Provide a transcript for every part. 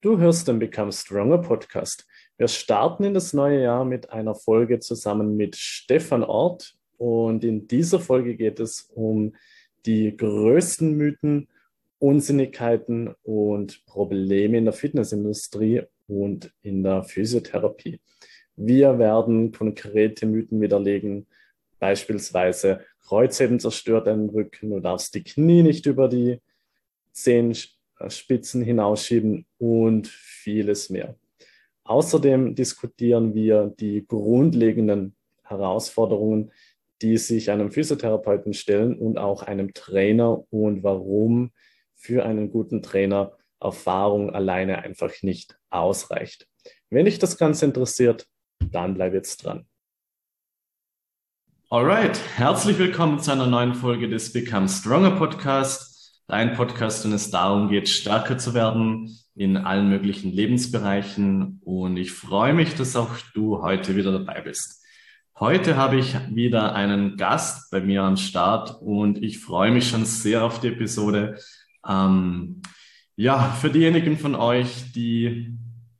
Du hörst den Become Stronger Podcast. Wir starten in das neue Jahr mit einer Folge zusammen mit Stefan Ort. Und in dieser Folge geht es um die größten Mythen, Unsinnigkeiten und Probleme in der Fitnessindustrie und in der Physiotherapie. Wir werden konkrete Mythen widerlegen, beispielsweise Kreuzheben zerstört deinen Rücken, du darfst die Knie nicht über die Zehenspitzen hinausschieben und vieles mehr. Außerdem diskutieren wir die grundlegenden Herausforderungen, die sich einem Physiotherapeuten stellen und auch einem Trainer und warum für einen guten Trainer Erfahrung alleine einfach nicht ausreicht. Wenn dich das Ganze interessiert, dann bleib jetzt dran. Alright, herzlich willkommen zu einer neuen Folge des Become Stronger Podcast. Dein Podcast, wenn es darum geht, stärker zu werden in allen möglichen Lebensbereichen. Und ich freue mich, dass auch du heute wieder dabei bist. Heute habe ich wieder einen Gast bei mir am Start und ich freue mich schon sehr auf die Episode. Für diejenigen von euch, die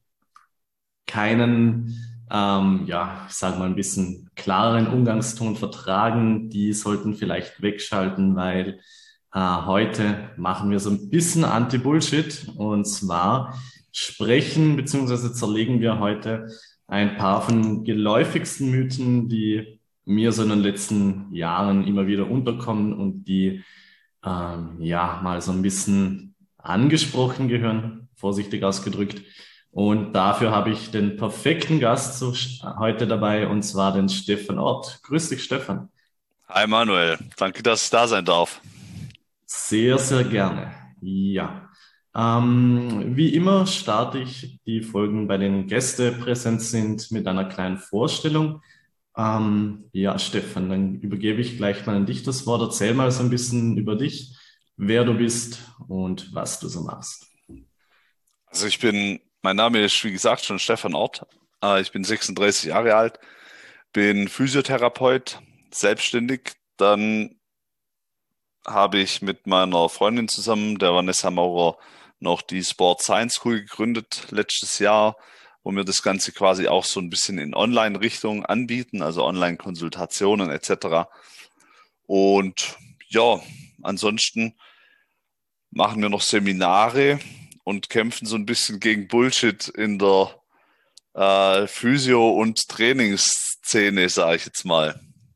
keinen ich sage mal ein bisschen klareren Umgangston vertragen, die sollten vielleicht wegschalten, weil heute machen wir so ein bisschen Anti-Bullshit und zwar sprechen bzw. zerlegen wir heute ein paar von geläufigsten Mythen, die mir so in den letzten Jahren immer wieder unterkommen und die mal so ein bisschen angesprochen gehören, vorsichtig ausgedrückt. Und dafür habe ich den perfekten Gast heute dabei, und zwar den Stefan Ort. Grüß dich, Stefan. Hi Manuel, danke, dass ich da sein darf. Sehr, sehr gerne. Ja. Wie immer starte ich die Folgen, bei denen Gäste präsent sind, mit einer kleinen Vorstellung. Stefan, dann übergebe ich gleich mal an dich das Wort. Erzähl mal so ein bisschen über dich, wer du bist und was du so machst. Also mein Name ist, wie gesagt, schon Stefan Ort. Ich bin 36 Jahre alt, bin Physiotherapeut, selbstständig. Dann habe ich mit meiner Freundin zusammen, der Vanessa Maurer, noch die Sport Science School gegründet letztes Jahr, wo wir das Ganze quasi auch so ein bisschen in Online-Richtung anbieten, also Online-Konsultationen etc. Und ja, ansonsten machen wir noch Seminare und kämpfen so ein bisschen gegen Bullshit in der Physio- und Trainingsszene, sage ich jetzt mal.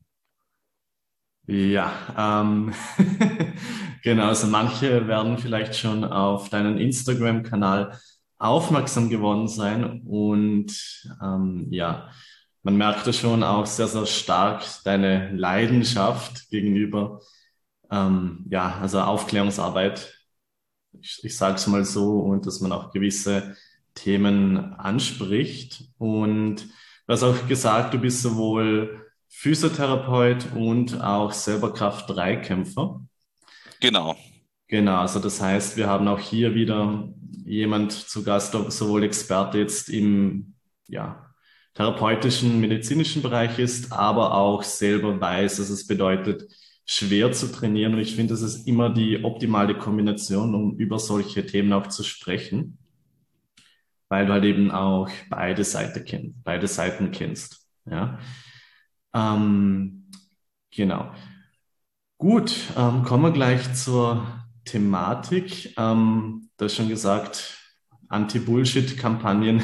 Ja, genau. Also manche werden vielleicht schon auf deinen Instagram-Kanal aufmerksam geworden sein und man merkte schon auch sehr, sehr stark deine Leidenschaft gegenüber, also Aufklärungsarbeit. Ich sage es mal so, und dass man auch gewisse Themen anspricht. Und du hast auch gesagt, du bist sowohl Physiotherapeut und auch selber Kraft-3-Kämpfer. Genau. Genau, also das heißt, wir haben auch hier wieder jemand zu Gast, sowohl Experte jetzt im therapeutischen, medizinischen Bereich ist, aber auch selber weiß, dass es bedeutet, schwer zu trainieren. Und ich finde, das ist immer die optimale Kombination, um über solche Themen auch zu sprechen, weil du halt eben auch beide Seiten kennst. Ja, genau. Gut, kommen wir gleich zur Thematik. Du hast schon gesagt, Anti-Bullshit-Kampagnen.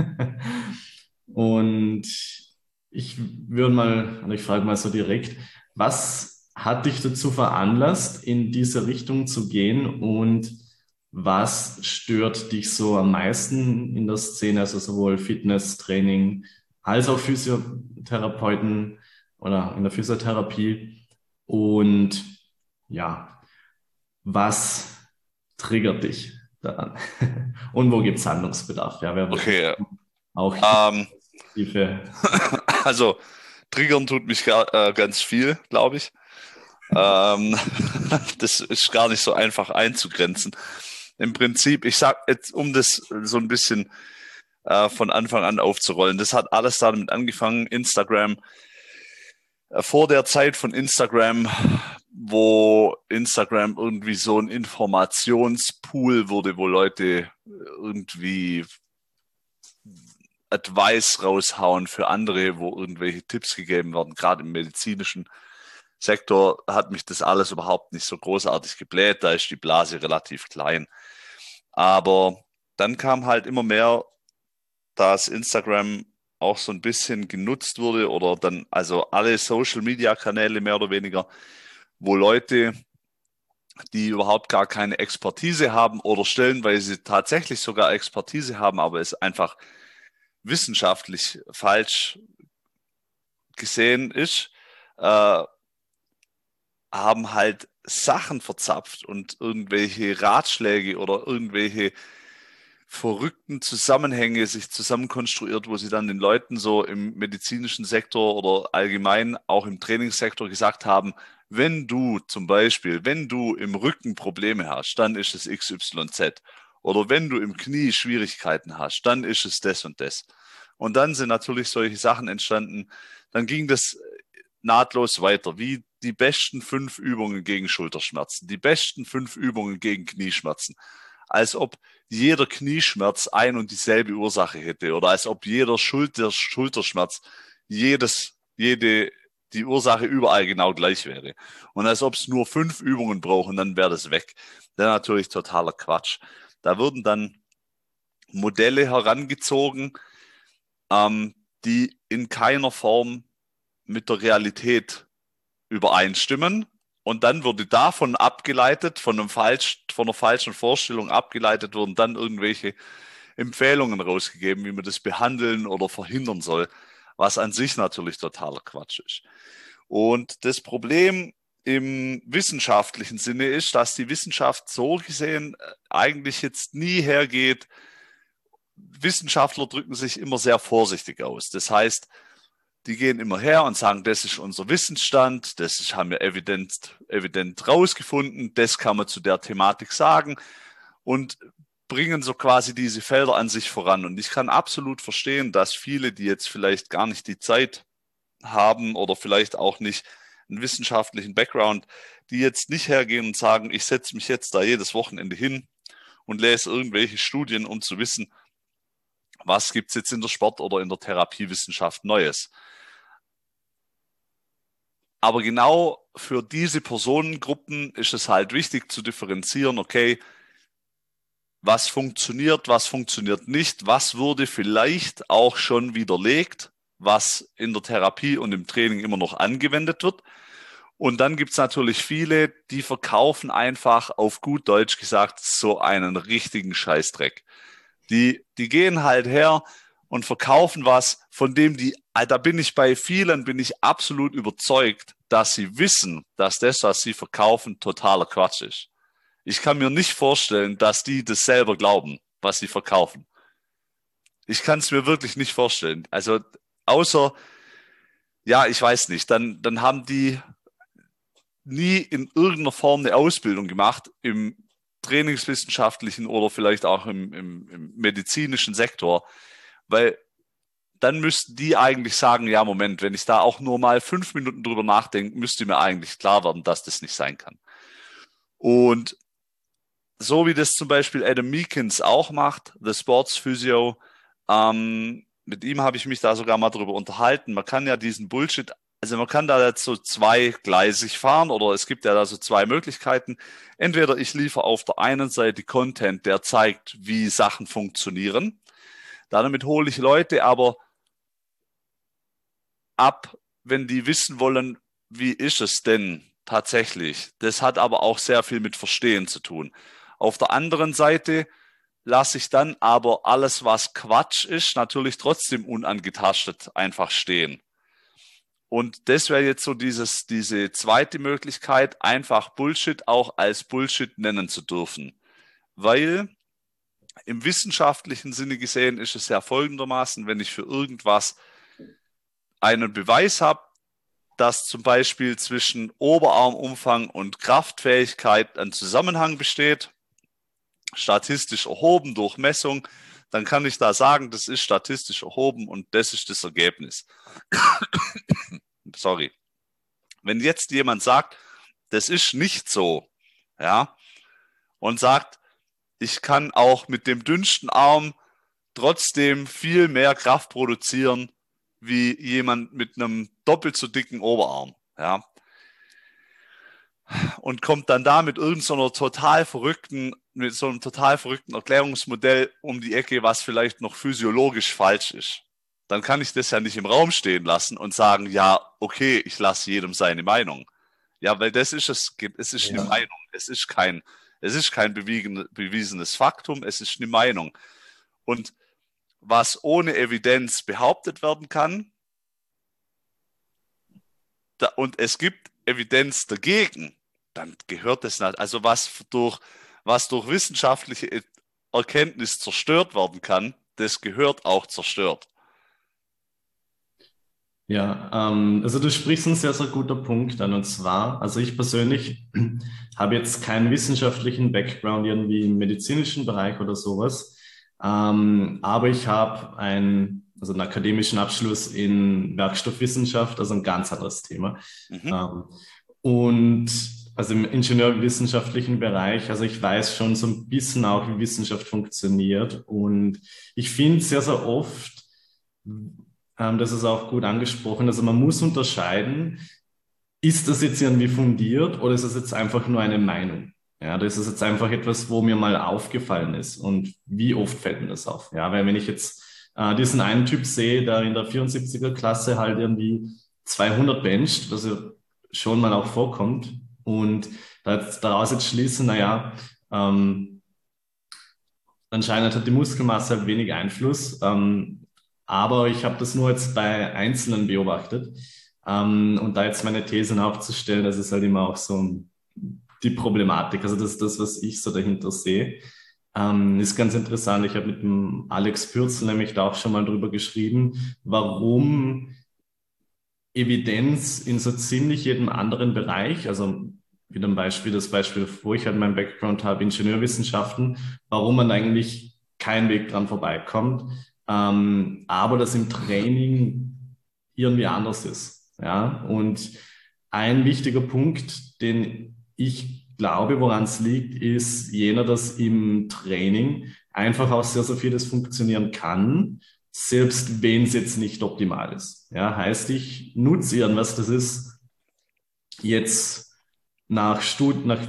Und ich frage mal so direkt, was hat dich dazu veranlasst, in diese Richtung zu gehen und was stört dich so am meisten in der Szene, also sowohl Fitness, Training als auch Physiotherapeuten oder in der Physiotherapie? Und ja, was triggert dich daran? Und wo gibt es Handlungsbedarf? Ja, wer wirklich Okay. auch tiefe. Also triggern tut mich ganz viel, glaube ich. Das ist gar nicht so einfach einzugrenzen. Im Prinzip, ich sag jetzt, um das so ein bisschen von Anfang an aufzurollen, das hat alles damit angefangen, Instagram. Vor der Zeit von Instagram wo Instagram irgendwie so ein Informationspool wurde, wo Leute irgendwie Advice raushauen für andere, wo irgendwelche Tipps gegeben werden. Gerade im medizinischen Sektor hat mich das alles überhaupt nicht so großartig gebläht. Da ist die Blase relativ klein. Aber dann kam halt immer mehr, dass Instagram auch so ein bisschen genutzt wurde oder dann also alle Social-Media-Kanäle mehr oder weniger, wo Leute, die überhaupt gar keine Expertise haben oder stellenweise tatsächlich sogar Expertise haben, aber es einfach wissenschaftlich falsch gesehen ist, haben halt Sachen verzapft und irgendwelche Ratschläge oder irgendwelche verrückten Zusammenhänge sich zusammenkonstruiert, wo sie dann den Leuten so im medizinischen Sektor oder allgemein auch im Trainingssektor gesagt haben, wenn du zum Beispiel, wenn du im Rücken Probleme hast, dann ist es XYZ. Oder wenn du im Knie Schwierigkeiten hast, dann ist es das und das. Und dann sind natürlich solche Sachen entstanden. Dann ging das nahtlos weiter, wie die besten 5 Übungen gegen Schulterschmerzen, die besten 5 Übungen gegen Knieschmerzen. Als ob jeder Knieschmerz ein und dieselbe Ursache hätte oder als ob jeder Schulterschmerz die Ursache überall genau gleich wäre. Und als ob es nur 5 Übungen brauchen, dann wäre das weg. Das ist natürlich totaler Quatsch. Da würden dann Modelle herangezogen, die in keiner Form mit der Realität übereinstimmen. Und dann wurde davon abgeleitet, von einer falschen Vorstellung abgeleitet, wurden dann irgendwelche Empfehlungen rausgegeben, wie man das behandeln oder verhindern soll, was an sich natürlich totaler Quatsch ist. Und das Problem im wissenschaftlichen Sinne ist, dass die Wissenschaft so gesehen eigentlich jetzt nie hergeht. Wissenschaftler drücken sich immer sehr vorsichtig aus. Das heißt, die gehen immer her und sagen, das ist unser Wissensstand, haben wir evident rausgefunden, das kann man zu der Thematik sagen und bringen so quasi diese Felder an sich voran. Und ich kann absolut verstehen, dass viele, die jetzt vielleicht gar nicht die Zeit haben oder vielleicht auch nicht einen wissenschaftlichen Background, die jetzt nicht hergehen und sagen, ich setze mich jetzt da jedes Wochenende hin und lese irgendwelche Studien, um zu wissen, was gibt es jetzt in der Sport- oder in der Therapiewissenschaft Neues. Aber genau für diese Personengruppen ist es halt wichtig zu differenzieren, okay, was funktioniert nicht, was wurde vielleicht auch schon widerlegt, was in der Therapie und im Training immer noch angewendet wird. Und dann gibt es natürlich viele, die verkaufen einfach, auf gut Deutsch gesagt, so einen richtigen Scheißdreck. Die gehen halt her und verkaufen was, von dem da bin ich bei vielen, bin ich absolut überzeugt, dass sie wissen, dass das, was sie verkaufen, totaler Quatsch ist. Ich kann mir nicht vorstellen, dass die das selber glauben, was sie verkaufen. Ich kann es mir wirklich nicht vorstellen. Also außer, ja, ich weiß nicht, dann haben die nie in irgendeiner Form eine Ausbildung gemacht im trainingswissenschaftlichen oder vielleicht auch im medizinischen Sektor, weil dann müssten die eigentlich sagen, ja, Moment, wenn ich da auch nur mal 5 Minuten drüber nachdenke, müsste mir eigentlich klar werden, dass das nicht sein kann. Und so wie das zum Beispiel Adam Meakins auch macht, The Sports Physio, mit ihm habe ich mich da sogar mal drüber unterhalten. Man kann ja diesen Bullshit, also man kann da jetzt so zweigleisig fahren oder es gibt ja da so 2 Möglichkeiten. Entweder ich liefere auf der einen Seite Content, der zeigt, wie Sachen funktionieren. Damit hole ich Leute aber ab, wenn die wissen wollen, wie ist es denn tatsächlich. Das hat aber auch sehr viel mit Verstehen zu tun. Auf der anderen Seite lasse ich dann aber alles, was Quatsch ist, natürlich trotzdem unangetastet einfach stehen. Und das wäre jetzt so diese zweite Möglichkeit, einfach Bullshit auch als Bullshit nennen zu dürfen. Weil im wissenschaftlichen Sinne gesehen ist es ja folgendermaßen, wenn ich für irgendwas einen Beweis habe, dass zum Beispiel zwischen Oberarmumfang und Kraftfähigkeit ein Zusammenhang besteht, statistisch erhoben durch Messung, dann kann ich da sagen, das ist statistisch erhoben und das ist das Ergebnis. Sorry. Wenn jetzt jemand sagt, das ist nicht so, ja, und sagt, ich kann auch mit dem dünnsten Arm trotzdem viel mehr Kraft produzieren wie jemand mit einem doppelt so dicken Oberarm, ja, und kommt dann da mit mit so einem total verrückten Erklärungsmodell um die Ecke, was vielleicht noch physiologisch falsch ist. Dann kann ich das ja nicht im Raum stehen lassen und sagen, ja, okay, ich lasse jedem seine Meinung. Ja, weil das ist es ist eine Ja. Meinung, es ist kein bewiesenes Faktum, es ist eine Meinung. Und was ohne Evidenz behauptet werden kann, und es gibt Evidenz dagegen, dann gehört das nicht. Also was durch wissenschaftliche Erkenntnis zerstört werden kann, das gehört auch zerstört. Ja, also du sprichst einen sehr, sehr guter Punkt an. Und zwar, also ich persönlich habe jetzt keinen wissenschaftlichen Background irgendwie im medizinischen Bereich oder sowas. Aber ich habe also einen akademischen Abschluss in Werkstoffwissenschaft, also ein ganz anderes Thema. Mhm. Ähm, und also im ingenieurwissenschaftlichen Bereich, also ich weiß schon so ein bisschen auch, wie Wissenschaft funktioniert. Und ich finde sehr, sehr oft, das ist auch gut angesprochen. Also man muss unterscheiden, ist das jetzt irgendwie fundiert oder ist das jetzt einfach nur eine Meinung? Ja, das ist jetzt einfach etwas, wo mir mal aufgefallen ist. Und wie oft fällt mir das auf? Ja, weil wenn ich jetzt diesen einen Typ sehe, der in der 74er Klasse halt irgendwie 200 bencht, was ja schon mal auch vorkommt, und daraus jetzt schließen, naja, anscheinend hat die Muskelmasse halt wenig Einfluss, aber ich habe das nur jetzt bei Einzelnen beobachtet. Und da jetzt meine Thesen aufzustellen, das ist halt immer auch so die Problematik. Also das ist das, was ich so dahinter sehe. Ist ganz interessant. Ich habe mit dem Alex Pürzel nämlich da auch schon mal drüber geschrieben, warum Evidenz in so ziemlich jedem anderen Bereich, also wieder ein Beispiel, das Beispiel, wo ich halt meinen Background habe, Ingenieurwissenschaften, warum man eigentlich keinen Weg dran vorbeikommt, aber das im Training irgendwie anders ist. Ja, und ein wichtiger Punkt, den ich glaube, woran es liegt, ist jener, dass im Training einfach auch sehr, sehr vieles funktionieren kann, selbst wenn es jetzt nicht optimal ist. Ja, heißt, ich nutze irgendwas, das ist jetzt nach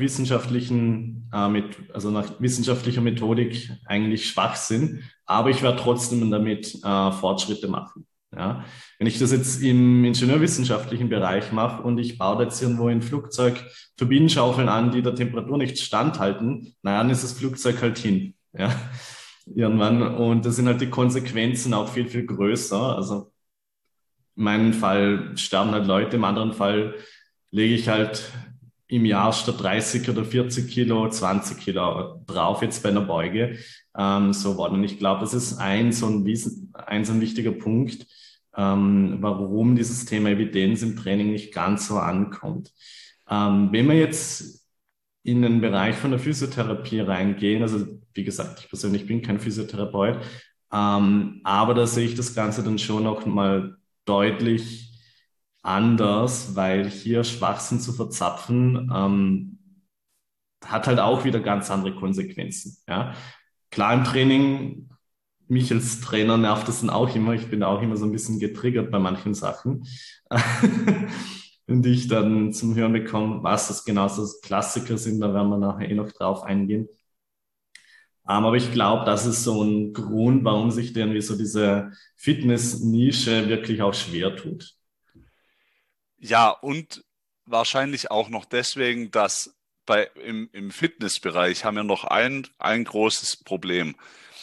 also nach wissenschaftlicher Methodik eigentlich Schwachsinn, aber ich werde trotzdem damit Fortschritte machen. Ja, wenn ich das jetzt im ingenieurwissenschaftlichen Bereich mache und ich baue jetzt irgendwo ein Flugzeug Turbinenschaufeln an, die der Temperatur nicht standhalten, naja, dann ist das Flugzeug halt hin. Ja, irgendwann. Und das sind halt die Konsequenzen auch viel, viel größer. Also in meinem Fall sterben halt Leute, im anderen Fall lege ich halt im Jahr statt 30 oder 40 Kilo 20 Kilo drauf, jetzt bei einer Beuge. So war. Und ich glaube, das ist ein so ein wichtiger Punkt, warum dieses Thema Evidenz im Training nicht ganz so ankommt. Wenn wir jetzt in den Bereich von der Physiotherapie reingehen, also wie gesagt, ich persönlich bin kein Physiotherapeut, aber da sehe ich das Ganze dann schon noch mal deutlich anders, weil hier Schwachsinn zu verzapfen, hat halt auch wieder ganz andere Konsequenzen. Ja? Klar, im Training, mich als Trainer nervt das dann auch immer. Ich bin da auch immer so ein bisschen getriggert bei manchen Sachen. Und ich dann zum Hören bekomme, was das genau so Klassiker sind, da werden wir nachher eh noch drauf eingehen. Aber ich glaube, das ist so ein Grund, warum sich irgendwie so diese Fitness-Nische wirklich auch schwer tut. Ja, und wahrscheinlich auch noch deswegen, dass im Fitnessbereich haben wir noch ein großes Problem.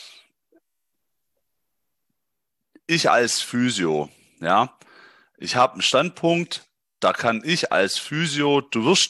Ich als Physio, ja, ich habe einen Standpunkt, da kann ich als Physio,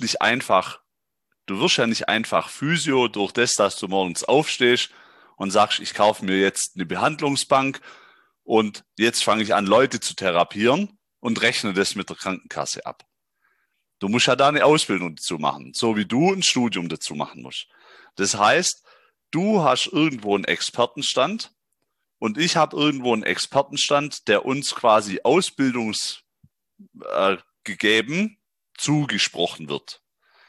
du wirst ja nicht einfach Physio durch das, dass du morgens aufstehst und sagst, ich kaufe mir jetzt eine Behandlungsbank und jetzt fange ich an, Leute zu therapieren und rechne das mit der Krankenkasse ab. Du musst ja da eine Ausbildung dazu machen, so wie du ein Studium dazu machen musst. Das heißt, du hast irgendwo einen Expertenstand und ich habe irgendwo einen Expertenstand, der uns quasi ausbildungsgegeben zugesprochen wird.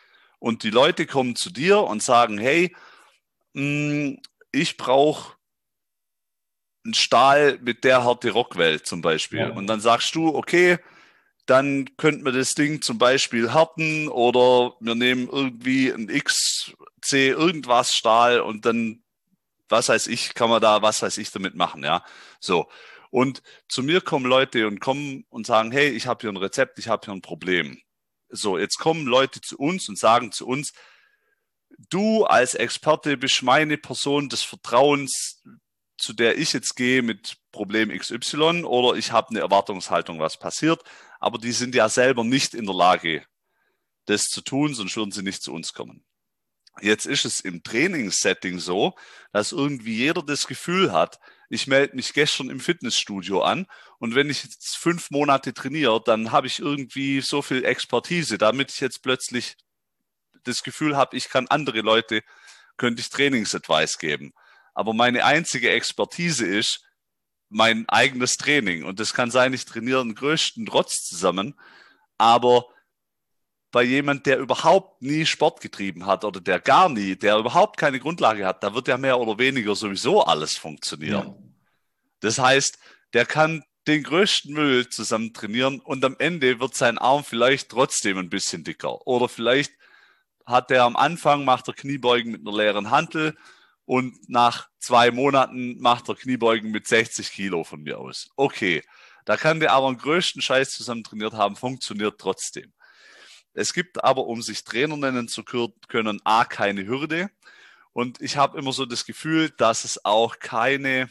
Und die Leute kommen zu dir und sagen, hey, ich brauche einen Stahl mit der Härte Rockwell zum Beispiel. Ja. Und dann sagst du, okay, dann könnten wir das Ding zum Beispiel härten oder wir nehmen irgendwie ein XC irgendwas Stahl und dann, was weiß ich, kann man da, was weiß ich damit machen, ja. So. Und zu mir kommen Leute und kommen und sagen, hey, ich habe hier ein Rezept, ich habe hier ein Problem. So, jetzt kommen Leute zu uns und sagen zu uns, du als Experte bist meine Person des Vertrauens, zu der ich jetzt gehe mit Problem XY oder ich habe eine Erwartungshaltung, was passiert, aber die sind ja selber nicht in der Lage, das zu tun, sonst würden sie nicht zu uns kommen. Jetzt ist es im Trainingssetting so, dass irgendwie jeder das Gefühl hat, ich melde mich gestern im Fitnessstudio an und wenn ich jetzt 5 Monate trainiere, dann habe ich irgendwie so viel Expertise, damit ich jetzt plötzlich das Gefühl habe, ich kann andere Leute, könnte ich Trainingsadvice geben. Aber meine einzige Expertise ist mein eigenes Training. Und das kann sein, ich trainiere den größten Rotz zusammen, aber bei jemand, der überhaupt nie Sport getrieben hat oder der gar nie, der überhaupt keine Grundlage hat, da wird ja mehr oder weniger sowieso alles funktionieren. Ja. Das heißt, der kann den größten Müll zusammen trainieren und am Ende wird sein Arm vielleicht trotzdem ein bisschen dicker. Oder vielleicht hat er am Anfang, macht er Kniebeugen mit einer leeren Hantel und nach 2 Monaten macht er Kniebeugen mit 60 Kilo von mir aus. Okay, da kann der aber den größten Scheiß zusammen trainiert haben, funktioniert trotzdem. Es gibt aber, um sich Trainer nennen zu können, A, keine Hürde. Und ich habe immer so das Gefühl, dass es auch keine,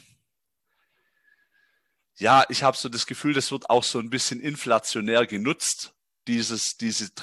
ja, ich habe so das Gefühl, das wird auch so ein bisschen inflationär genutzt, dieses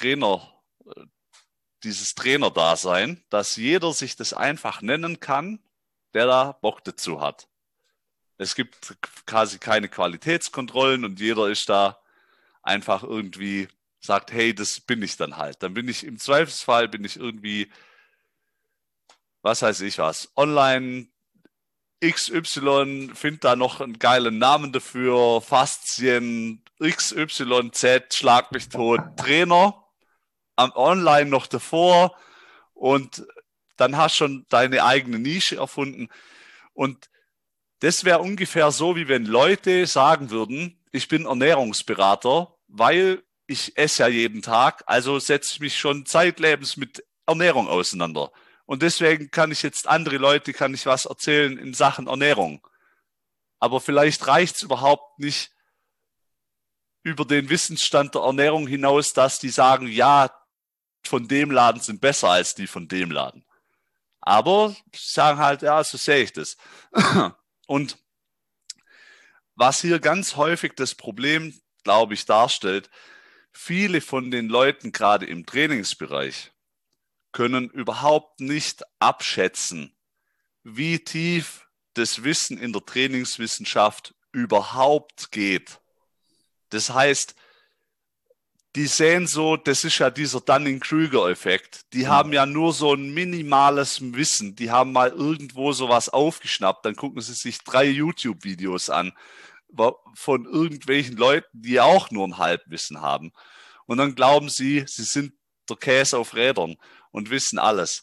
Trainer-Dasein, dass jeder sich das einfach nennen kann, der da Bock dazu hat. Es gibt quasi keine Qualitätskontrollen und jeder ist da einfach irgendwie, sagt, hey, das bin ich dann halt. Dann bin ich im Zweifelsfall, bin ich irgendwie, was weiß ich was, online XY, find da noch einen geilen Namen dafür, Faszien, XYZ, schlag mich tot, Trainer, am online noch davor und dann hast schon deine eigene Nische erfunden. Und das wäre ungefähr so, wie wenn Leute sagen würden, ich bin Ernährungsberater, weil ich esse ja jeden Tag, also setze ich mich schon zeitlebens mit Ernährung auseinander. Und deswegen kann ich jetzt andere Leute, kann ich was erzählen in Sachen Ernährung. Aber vielleicht reicht es überhaupt nicht über den Wissensstand der Ernährung hinaus, dass die sagen, ja, von dem Laden sind besser als die von dem Laden. Aber sagen halt, ja, so sehe ich das. Und was hier ganz häufig das Problem, glaube ich, darstellt, viele von den Leuten, gerade im Trainingsbereich, können überhaupt nicht abschätzen, wie tief das Wissen in der Trainingswissenschaft überhaupt geht. Das heißt, die sehen so, das ist ja dieser Dunning-Kruger-Effekt. Die haben ja nur so ein minimales Wissen. Die haben mal irgendwo sowas aufgeschnappt. Dann gucken sie sich 3 YouTube-Videos an von irgendwelchen Leuten, die auch nur ein Halbwissen haben. Und dann glauben sie, sie sind der Käse auf Rädern und wissen alles.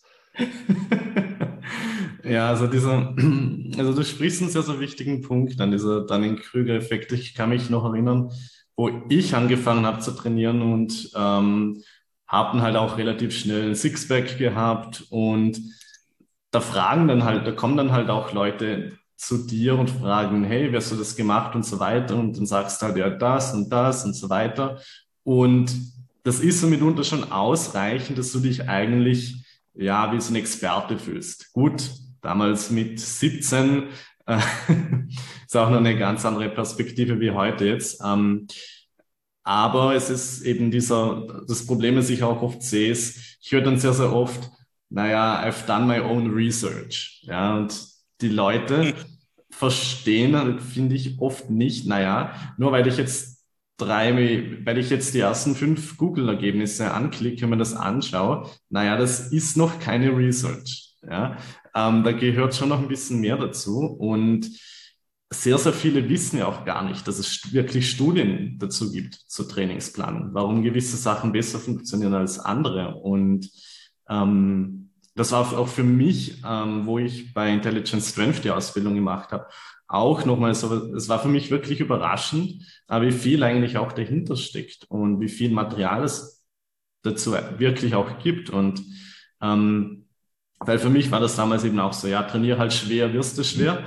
Ja, also also du sprichst einen sehr, sehr wichtigen Punkt an, dieser Dunning-Kruger-Effekt. Ich kann mich noch erinnern, wo ich angefangen habe zu trainieren und haben halt auch relativ schnell ein Sixpack gehabt und da kommen dann halt auch Leute zu dir und fragen, hey, wie hast du das gemacht und so weiter und dann sagst du halt ja das und so weiter und das ist so mitunter schon ausreichend, dass du dich eigentlich ja wie so ein Experte fühlst. Gut, damals mit 17 äh, ist auch noch eine ganz andere Perspektive wie heute jetzt. Aber es ist eben das Problem, das ich auch oft sehe, ist, ich höre dann sehr, sehr oft, naja, I've done my own research. Ja, und die Leute verstehen, finde ich, oft nicht, naja, nur weil ich jetzt die ersten 5 Google-Ergebnisse anklicke und mir das anschaue, naja, das ist noch keine Research. Ja, da gehört schon noch ein bisschen mehr dazu und sehr, sehr viele wissen ja auch gar nicht, dass es wirklich Studien dazu gibt zur Trainingsplanung, warum gewisse Sachen besser funktionieren als andere. Und Das war auch für mich, wo ich bei Intelligent Strength die Ausbildung gemacht habe, auch nochmal so, es war für mich wirklich überraschend, wie viel eigentlich auch dahinter steckt und wie viel Material es dazu wirklich auch gibt. Und ähm, weil für mich war das damals eben auch so, ja, trainier halt schwer, wirst du schwer.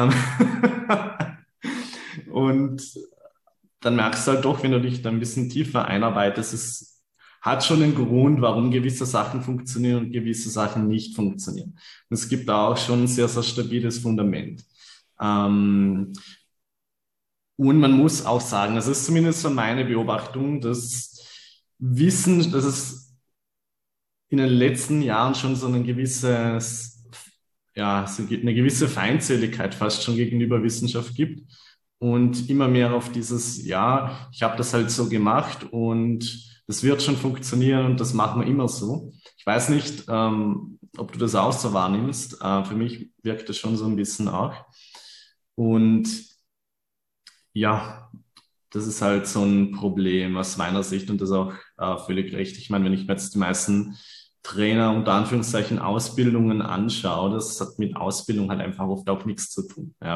Und dann merkst du halt doch, wenn du dich da ein bisschen tiefer einarbeitest, es hat schon einen Grund, warum gewisse Sachen funktionieren und gewisse Sachen nicht funktionieren. Und es gibt da auch schon ein sehr, sehr stabiles Fundament. Ähm, und man muss auch sagen, das ist zumindest so meine Beobachtung, dass es in den letzten Jahren schon so ein gewisses, ja, so eine gewisse Feindseligkeit fast schon gegenüber Wissenschaft gibt und immer mehr auf dieses, ja, ich habe das halt so gemacht und das wird schon funktionieren und das machen wir immer so. Ich weiß nicht, ob du das auch so wahrnimmst. Für mich wirkt das schon so ein bisschen auch. Und ja, das ist halt so ein Problem aus meiner Sicht und das ist auch völlig recht. Ich meine, wenn ich mir jetzt die meisten Trainer unter Anführungszeichen Ausbildungen anschaue, das hat mit Ausbildung halt einfach oft auch nichts zu tun. Ja,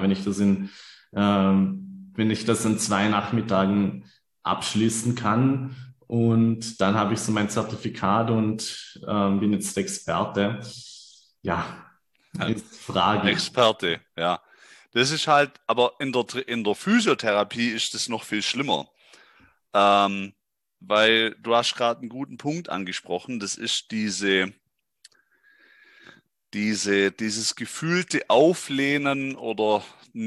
wenn ich das in 2 Nachmittagen abschließen kann und dann habe ich so mein Zertifikat und bin jetzt Experte, ja, ist fraglich. Experte, ja. Das ist halt, aber in der Physiotherapie ist das noch viel schlimmer. Ähm, Weil du hast gerade einen guten Punkt angesprochen. Das ist dieses gefühlte Auflehnen oder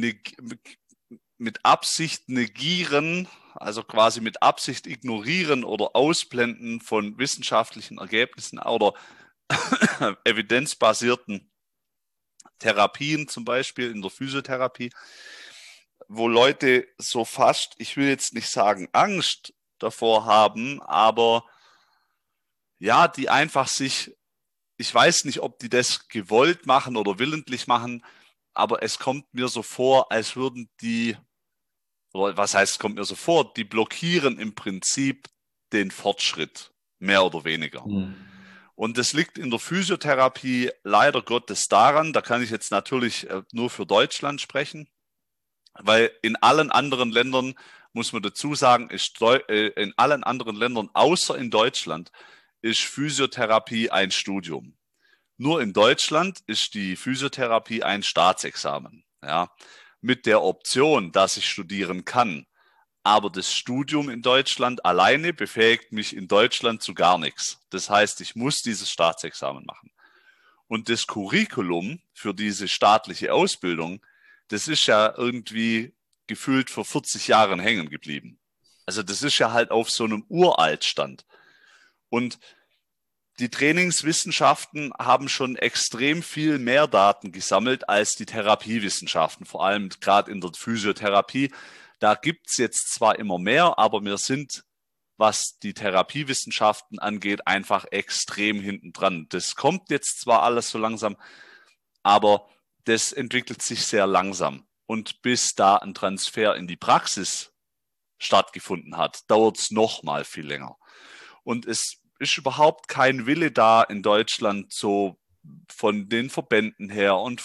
mit Absicht negieren, also quasi mit Absicht ignorieren oder ausblenden von wissenschaftlichen Ergebnissen oder evidenzbasierten Therapien, zum Beispiel in der Physiotherapie, wo Leute so fast, ich will jetzt nicht sagen Angst davor haben, aber ja, die einfach sich, ich weiß nicht, ob die das gewollt machen oder willentlich machen, aber es kommt mir so vor, als würden die, oder was heißt, es kommt mir so vor, die blockieren im Prinzip den Fortschritt, mehr oder weniger. Hm. Und das liegt in der Physiotherapie leider Gottes daran, da kann ich jetzt natürlich nur für Deutschland sprechen, weil in allen anderen Ländern, muss man dazu sagen, in allen anderen Ländern außer in Deutschland ist Physiotherapie ein Studium. Nur in Deutschland ist die Physiotherapie ein Staatsexamen, ja, mit der Option, dass ich studieren kann. Aber das Studium in Deutschland alleine befähigt mich in Deutschland zu gar nichts. Das heißt, ich muss dieses Staatsexamen machen. Und das Curriculum für diese staatliche Ausbildung, das ist ja irgendwie gefühlt vor 40 Jahren hängen geblieben. Also das ist ja halt auf so einem Uraltstand. Und die Trainingswissenschaften haben schon extrem viel mehr Daten gesammelt als die Therapiewissenschaften, vor allem gerade in der Physiotherapie. Da gibt es jetzt zwar immer mehr, aber wir sind, was die Therapiewissenschaften angeht, einfach extrem hinten dran. Das kommt jetzt zwar alles so langsam, aber das entwickelt sich sehr langsam. Und bis da ein Transfer in die Praxis stattgefunden hat, dauert es noch mal viel länger. Und es ist überhaupt kein Wille da in Deutschland, so von den Verbänden her und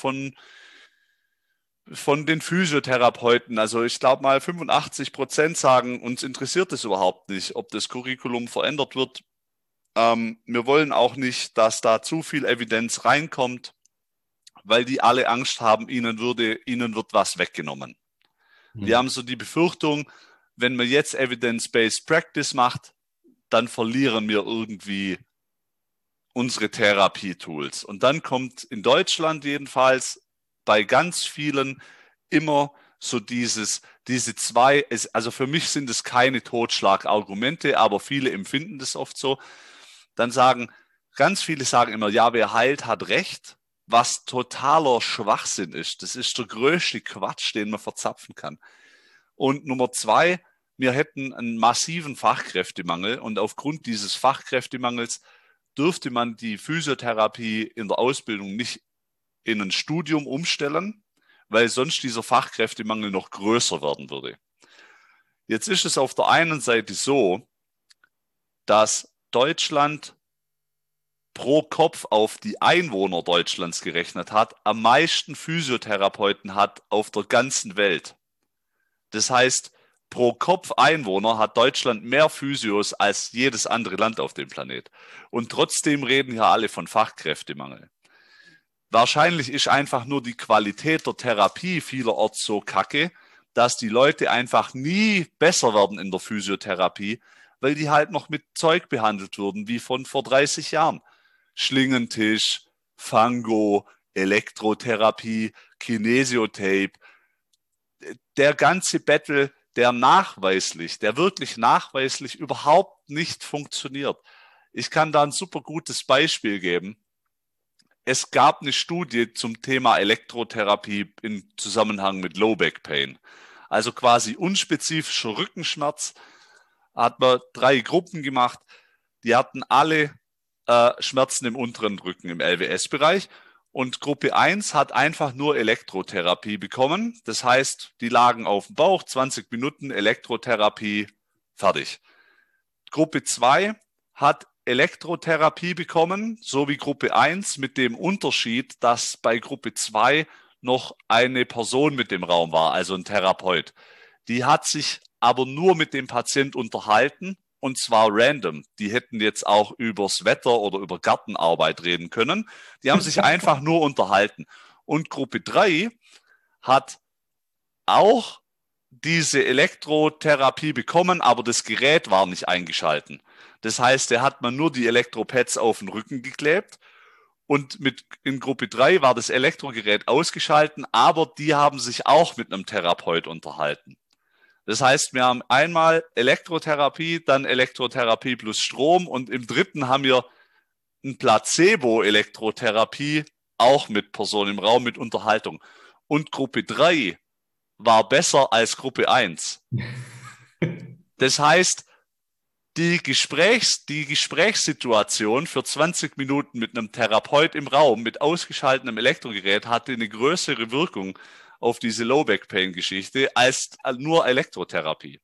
von den Physiotherapeuten. Also ich glaube mal 85% sagen, uns interessiert es überhaupt nicht, ob das Curriculum verändert wird. Wir wollen auch nicht, dass da zu viel Evidenz reinkommt, weil die alle Angst haben, ihnen wird was weggenommen. Die Hm. haben so die Befürchtung, wenn man jetzt Evidence-Based Practice macht, dann verlieren wir irgendwie unsere Therapietools. Und dann kommt in Deutschland jedenfalls bei ganz vielen immer so diese zwei, also für mich sind es keine Totschlagargumente, aber viele empfinden das oft so. Dann ganz viele sagen immer, ja, wer heilt, hat Recht, was totaler Schwachsinn ist. Das ist der größte Quatsch, den man verzapfen kann. Und Nummer zwei, wir hätten einen massiven Fachkräftemangel und aufgrund dieses Fachkräftemangels dürfte man die Physiotherapie in der Ausbildung nicht in ein Studium umstellen, weil sonst dieser Fachkräftemangel noch größer werden würde. Jetzt ist es auf der einen Seite so, dass Deutschland pro Kopf auf die Einwohner Deutschlands gerechnet hat, am meisten Physiotherapeuten hat auf der ganzen Welt. Das heißt, pro Kopf Einwohner hat Deutschland mehr Physios als jedes andere Land auf dem Planet. Und trotzdem reden hier alle von Fachkräftemangel. Wahrscheinlich ist einfach nur die Qualität der Therapie vielerorts so kacke, dass die Leute einfach nie besser werden in der Physiotherapie, weil die halt noch mit Zeug behandelt wurden, wie von vor 30 Jahren. Schlingentisch, Fango, Elektrotherapie, Kinesiotape. Der ganze Battle, der wirklich nachweislich überhaupt nicht funktioniert. Ich kann da ein super gutes Beispiel geben. Es gab eine Studie zum Thema Elektrotherapie im Zusammenhang mit Low Back Pain. Also quasi unspezifischer Rückenschmerz. Hat man 3 Gruppen gemacht. Die hatten alle Schmerzen im unteren Rücken im LWS-Bereich. Und Gruppe 1 hat einfach nur Elektrotherapie bekommen. Das heißt, die lagen auf dem Bauch, 20 Minuten Elektrotherapie, fertig. Gruppe 2 hat Elektrotherapie bekommen, so wie Gruppe 1, mit dem Unterschied, dass bei Gruppe 2 noch eine Person mit dem Raum war, also ein Therapeut. Die hat sich aber nur mit dem Patient unterhalten, und zwar random. Die hätten jetzt auch übers Wetter oder über Gartenarbeit reden können. Die haben sich einfach nur unterhalten. Und Gruppe 3 hat auch diese Elektrotherapie bekommen, aber das Gerät war nicht eingeschalten. Das heißt, da hat man nur die Elektropads auf den Rücken geklebt und in Gruppe 3 war das Elektrogerät ausgeschalten, aber die haben sich auch mit einem Therapeut unterhalten. Das heißt, wir haben einmal Elektrotherapie, dann Elektrotherapie plus Strom und im dritten haben wir ein Placebo-Elektrotherapie, auch mit Personen im Raum, mit Unterhaltung. Und Gruppe 3 war besser als Gruppe 1. Das heißt, die Gesprächssituation für 20 Minuten mit einem Therapeut im Raum mit ausgeschaltetem Elektrogerät hatte eine größere Wirkung auf diese Low-Back-Pain-Geschichte als nur Elektrotherapie.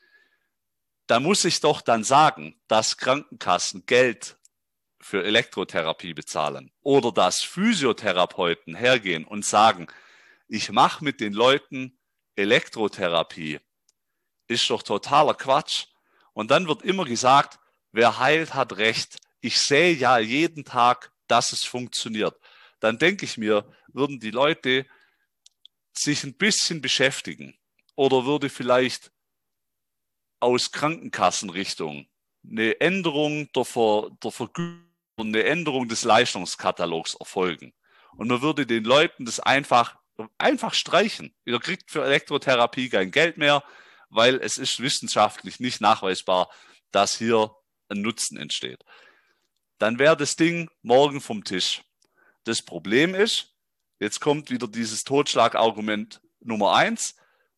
Da muss ich doch dann sagen, dass Krankenkassen Geld für Elektrotherapie bezahlen oder dass Physiotherapeuten hergehen und sagen, ich mache mit den Leuten Elektrotherapie. Ist doch totaler Quatsch. Und dann wird immer gesagt, wer heilt, hat Recht. Ich sehe ja jeden Tag, dass es funktioniert. Dann denke ich mir, würden die Leute sich ein bisschen beschäftigen oder würde vielleicht aus Krankenkassenrichtung eine Änderung der Vergütung und eine Änderung des Leistungskatalogs erfolgen. Und man würde den Leuten das einfach streichen. Ihr kriegt für Elektrotherapie kein Geld mehr, weil es ist wissenschaftlich nicht nachweisbar, dass hier ein Nutzen entsteht. Dann wäre das Ding morgen vom Tisch. Das Problem ist, jetzt kommt wieder dieses Totschlagargument Nummer 1.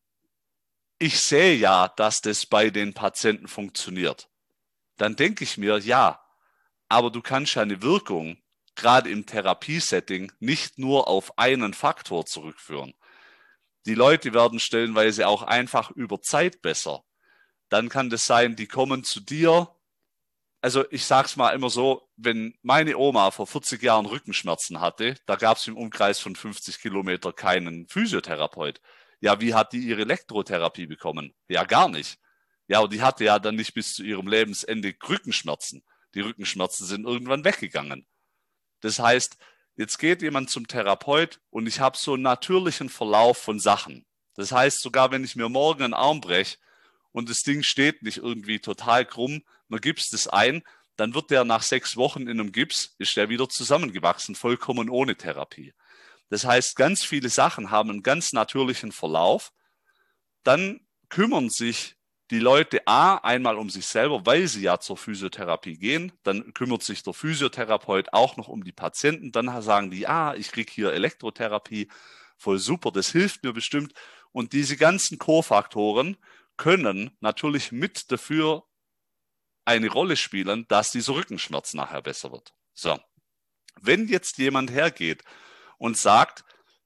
Ich sehe ja, dass das bei den Patienten funktioniert. Dann denke ich mir, ja, aber du kannst ja eine Wirkung, gerade im Therapiesetting, nicht nur auf einen Faktor zurückführen. Die Leute werden stellenweise auch einfach über Zeit besser. Dann kann das sein, die kommen zu dir. Also ich sag's mal immer so, wenn meine Oma vor 40 Jahren Rückenschmerzen hatte, da gab es im Umkreis von 50 Kilometer keinen Physiotherapeut. Ja, wie hat die ihre Elektrotherapie bekommen? Ja, gar nicht. Ja, und die hatte ja dann nicht bis zu ihrem Lebensende Rückenschmerzen. Die Rückenschmerzen sind irgendwann weggegangen. Das heißt, jetzt geht jemand zum Therapeut und ich habe so einen natürlichen Verlauf von Sachen. Das heißt, sogar wenn ich mir morgen einen Arm breche und das Ding steht nicht irgendwie total krumm, man gipst es ein, dann wird der nach 6 Wochen in einem Gips, ist der wieder zusammengewachsen, vollkommen ohne Therapie. Das heißt, ganz viele Sachen haben einen ganz natürlichen Verlauf. Dann kümmern sich die Leute einmal um sich selber, weil sie ja zur Physiotherapie gehen. Dann kümmert sich der Physiotherapeut auch noch um die Patienten. Dann sagen die, ich kriege hier Elektrotherapie, voll super, das hilft mir bestimmt. Und diese ganzen Kofaktoren können natürlich mit dafür eine Rolle spielen, dass dieser Rückenschmerz nachher besser wird. So, wenn jetzt jemand hergeht und sagt,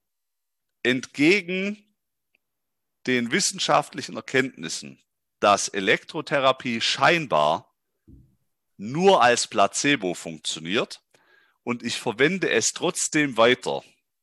entgegen den wissenschaftlichen Erkenntnissen, dass Elektrotherapie scheinbar nur als Placebo funktioniert, und ich verwende es trotzdem weiter.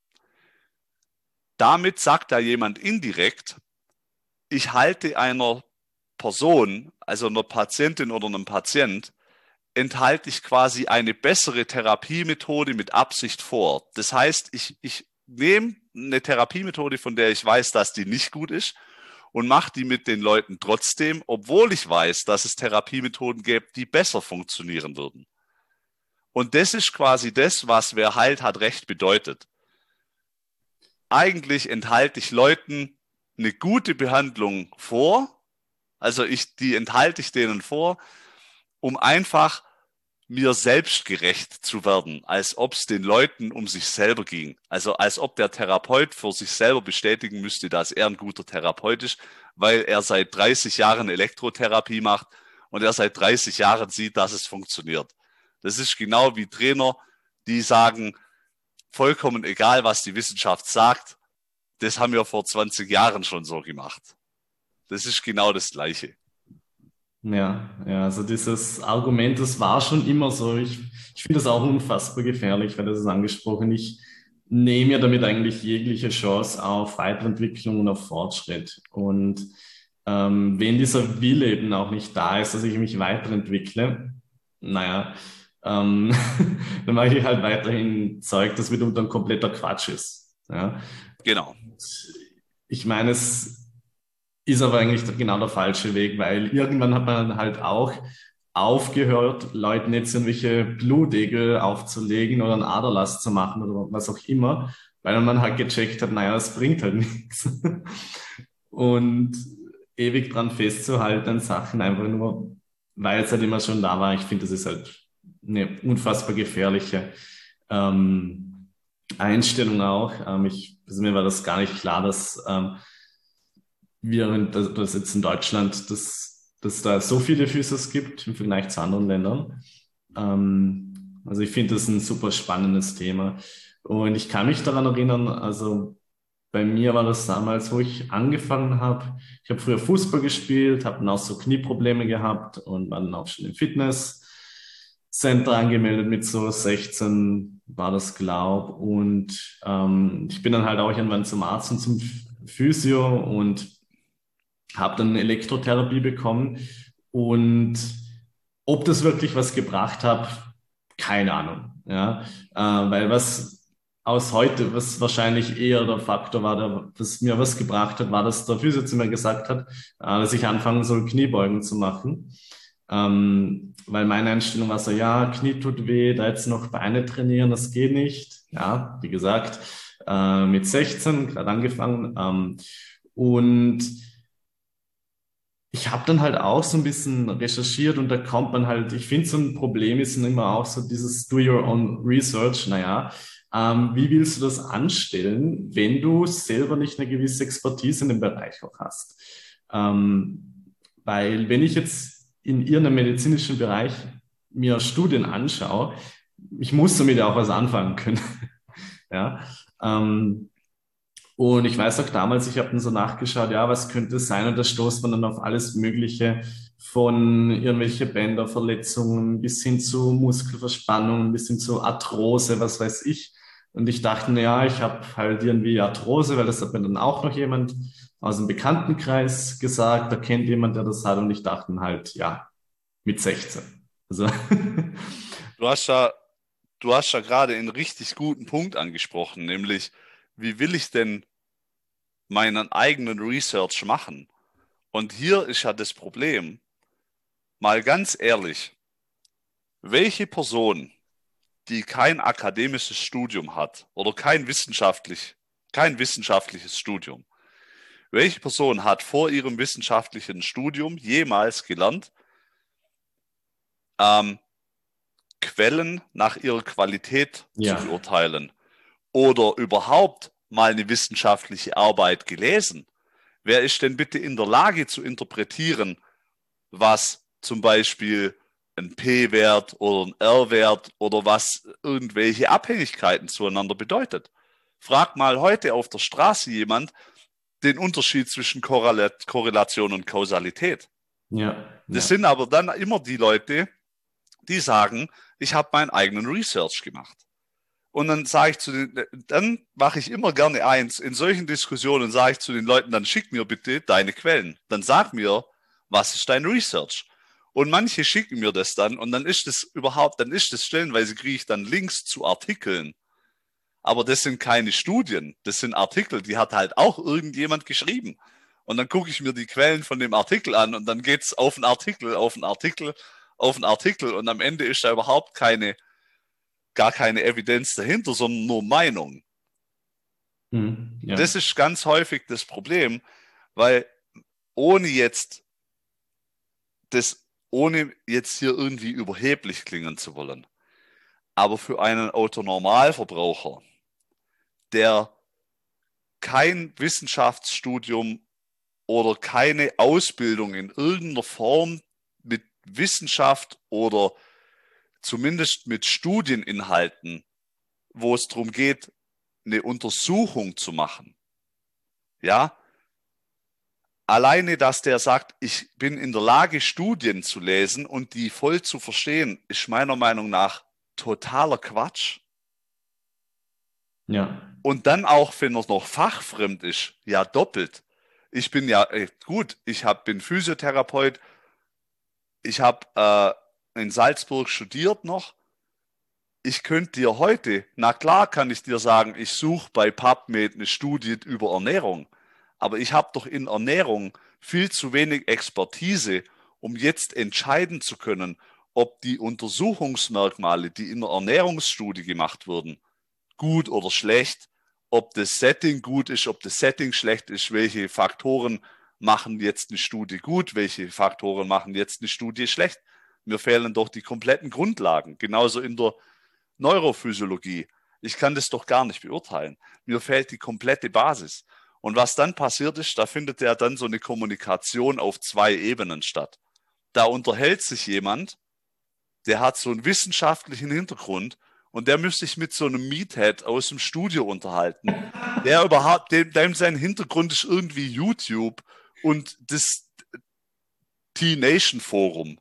Damit sagt da jemand indirekt, ich halte einer Person, also einer Patientin oder einem Patient, enthalte ich quasi eine bessere Therapiemethode mit Absicht vor. Das heißt, ich nehme eine Therapiemethode, von der ich weiß, dass die nicht gut ist, und mache die mit den Leuten trotzdem, obwohl ich weiß, dass es Therapiemethoden gibt, die besser funktionieren würden. Und das ist quasi das, was wer heilt, hat Recht bedeutet. Eigentlich enthalte ich Leuten eine gute Behandlung vor, also die enthalte ich denen vor, um einfach mir selbst gerecht zu werden, als ob es den Leuten um sich selber ging. Also als ob der Therapeut für sich selber bestätigen müsste, dass er ein guter Therapeut ist, weil er seit 30 Jahren Elektrotherapie macht und er seit 30 Jahren sieht, dass es funktioniert. Das ist genau wie Trainer, die sagen, vollkommen egal, was die Wissenschaft sagt, das haben wir vor 20 Jahren schon so gemacht. Das ist genau das Gleiche. Ja, ja, also dieses Argument, das war schon immer so. Ich finde das auch unfassbar gefährlich, weil das ist angesprochen. Ich nehme ja damit eigentlich jegliche Chance auf Weiterentwicklung und auf Fortschritt. Und wenn dieser Wille eben auch nicht da ist, dass ich mich weiterentwickle, naja, ähm, dann mache ich halt weiterhin Zeug, das wiederum dann kompletter Quatsch ist. Ja. Genau. Ich meine, es ist aber eigentlich genau der falsche Weg, weil irgendwann hat man dann halt auch aufgehört, Leuten jetzt irgendwelche Blutegel aufzulegen oder einen Aderlass zu machen oder was auch immer, weil man halt gecheckt hat, naja, das bringt halt nichts. Und ewig dran festzuhalten an Sachen, einfach nur, weil es halt immer schon da war. Ich finde, das ist halt eine unfassbar gefährliche Einstellung auch. Also mir war das gar nicht klar, dass das jetzt in Deutschland, dass da so viele Physios gibt im Vergleich zu anderen Ländern. Also ich finde das ein super spannendes Thema. Und ich kann mich daran erinnern, also bei mir war das damals, wo ich angefangen habe. Ich habe früher Fußball gespielt, habe dann auch so Knieprobleme gehabt und war dann auch schon im Fitnesscenter angemeldet mit so 16 war das, glaub. Und ich bin dann halt auch irgendwann zum Arzt und zum Physio und habe dann Elektrotherapie bekommen. Und ob das wirklich was gebracht hat, keine Ahnung. Ja, weil was wahrscheinlich eher der Faktor war, was mir was gebracht hat, war, dass der Physio zu mir gesagt hat, dass ich anfangen soll, Kniebeugen zu machen. Weil meine Einstellung war so, ja, Knie tut weh, da jetzt noch Beine trainieren, das geht nicht. Ja, wie gesagt, mit 16 gerade angefangen. Und ich habe dann halt auch so ein bisschen recherchiert und da kommt man halt, ich finde, so ein Problem ist dann immer auch so dieses Do Your Own Research. Naja, wie willst du das anstellen, wenn du selber nicht eine gewisse Expertise in dem Bereich auch hast? Weil wenn ich jetzt in irgendeinem medizinischen Bereich mir Studien anschaue, ich muss damit ja auch was anfangen können. Ja, und ich weiß auch damals, ich habe dann so nachgeschaut, ja, was könnte es sein? Und da stoßt man dann auf alles Mögliche von irgendwelche Bänderverletzungen bis hin zu Muskelverspannungen, bis hin zu Arthrose, was weiß ich. Und ich dachte, na ja, ich habe halt irgendwie Arthrose, weil das hat mir dann auch noch jemand aus dem Bekanntenkreis gesagt, da kennt jemand, der das hat. Und ich dachte halt, ja, mit 16. Also, Du hast ja, du hast ja gerade einen richtig guten Punkt angesprochen, nämlich, wie will ich denn meinen eigenen Research machen? Und hier ist ja das Problem, mal ganz ehrlich, welche Person, die kein akademisches Studium hat oder kein wissenschaftliches Studium, welche Person hat vor ihrem wissenschaftlichen Studium jemals gelernt, Quellen nach ihrer Qualität zu ja, beurteilen oder überhaupt mal eine wissenschaftliche Arbeit gelesen? Wer ist denn bitte in der Lage zu interpretieren, was zum Beispiel ein P-Wert oder ein R-Wert oder was irgendwelche Abhängigkeiten zueinander bedeutet? Frag mal heute auf der Straße jemand den Unterschied zwischen Korrelation und Kausalität. ja, Das ja, sind aber dann immer die Leute, die sagen, ich habe meinen eigenen Research gemacht. Und dann mache ich immer gerne eins. In solchen Diskussionen sage ich zu den Leuten, dann schick mir bitte deine Quellen. Dann sag mir, was ist dein Research? Und manche schicken mir das dann und dann ist das stellenweise kriege ich dann Links zu Artikeln. Aber das sind keine Studien, das sind Artikel, die hat halt auch irgendjemand geschrieben. Und dann gucke ich mir die Quellen von dem Artikel an und dann geht's auf einen Artikel, auf einen Artikel, auf einen Artikel und am Ende ist da überhaupt gar keine Evidenz dahinter, sondern nur Meinung. Ja. Das ist ganz häufig das Problem, weil ohne jetzt ohne jetzt hier irgendwie überheblich klingen zu wollen, aber für einen Autonormalverbraucher, der kein Wissenschaftsstudium oder keine Ausbildung in irgendeiner Form mit Wissenschaft oder zumindest mit Studieninhalten, wo es darum geht, eine Untersuchung zu machen. Ja, alleine, dass der sagt, ich bin in der Lage, Studien zu lesen und die voll zu verstehen, ist meiner Meinung nach totaler Quatsch. Ja. Und dann auch, wenn er noch fachfremd ist, ja doppelt. Ich bin ja, gut, bin Physiotherapeut, ich habe in Salzburg studiert noch. Ich könnte dir heute, na klar kann ich dir sagen, ich suche bei PubMed eine Studie über Ernährung. Aber ich habe doch in Ernährung viel zu wenig Expertise, um jetzt entscheiden zu können, ob die Untersuchungsmerkmale, die in der Ernährungsstudie gemacht wurden, gut oder schlecht, ob das Setting gut ist, ob das Setting schlecht ist, welche Faktoren machen jetzt eine Studie gut, welche Faktoren machen jetzt eine Studie schlecht. Mir fehlen doch die kompletten Grundlagen, genauso in der Neurophysiologie. Ich kann das doch gar nicht beurteilen. Mir fehlt die komplette Basis. Und was dann passiert ist, da findet ja dann so eine Kommunikation auf 2 Ebenen statt. Da unterhält sich jemand, der hat so einen wissenschaftlichen Hintergrund und der müsste sich mit so einem Meathead aus dem Studio unterhalten, dem sein Hintergrund ist irgendwie YouTube und das T-Nation Forum.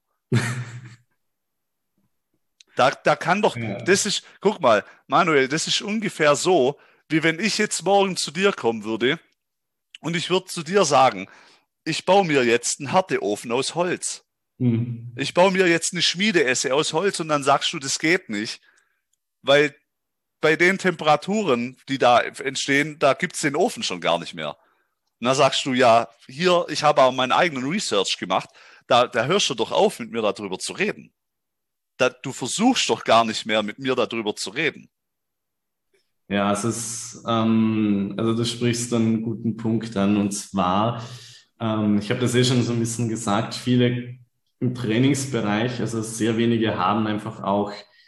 Da kann doch, guck mal, Manuel, das ist ungefähr so, wie wenn ich jetzt morgen zu dir kommen würde und ich würde zu dir sagen, ich baue mir jetzt einen Härteofen aus Holz. Ich baue mir jetzt eine Schmiedeesse aus Holz und dann sagst du, das geht nicht, weil bei den Temperaturen, die da entstehen, da gibt es den Ofen schon gar nicht mehr. Und dann sagst du, ja, hier, ich habe auch meinen eigenen Research gemacht, da hörst du doch auf, mit mir darüber zu reden. Du versuchst doch gar nicht mehr, mit mir darüber zu reden. Ja, es ist, also du sprichst einen guten Punkt an und zwar, ich habe das schon so ein bisschen gesagt, viele im Trainingsbereich, also sehr wenige haben einfach auch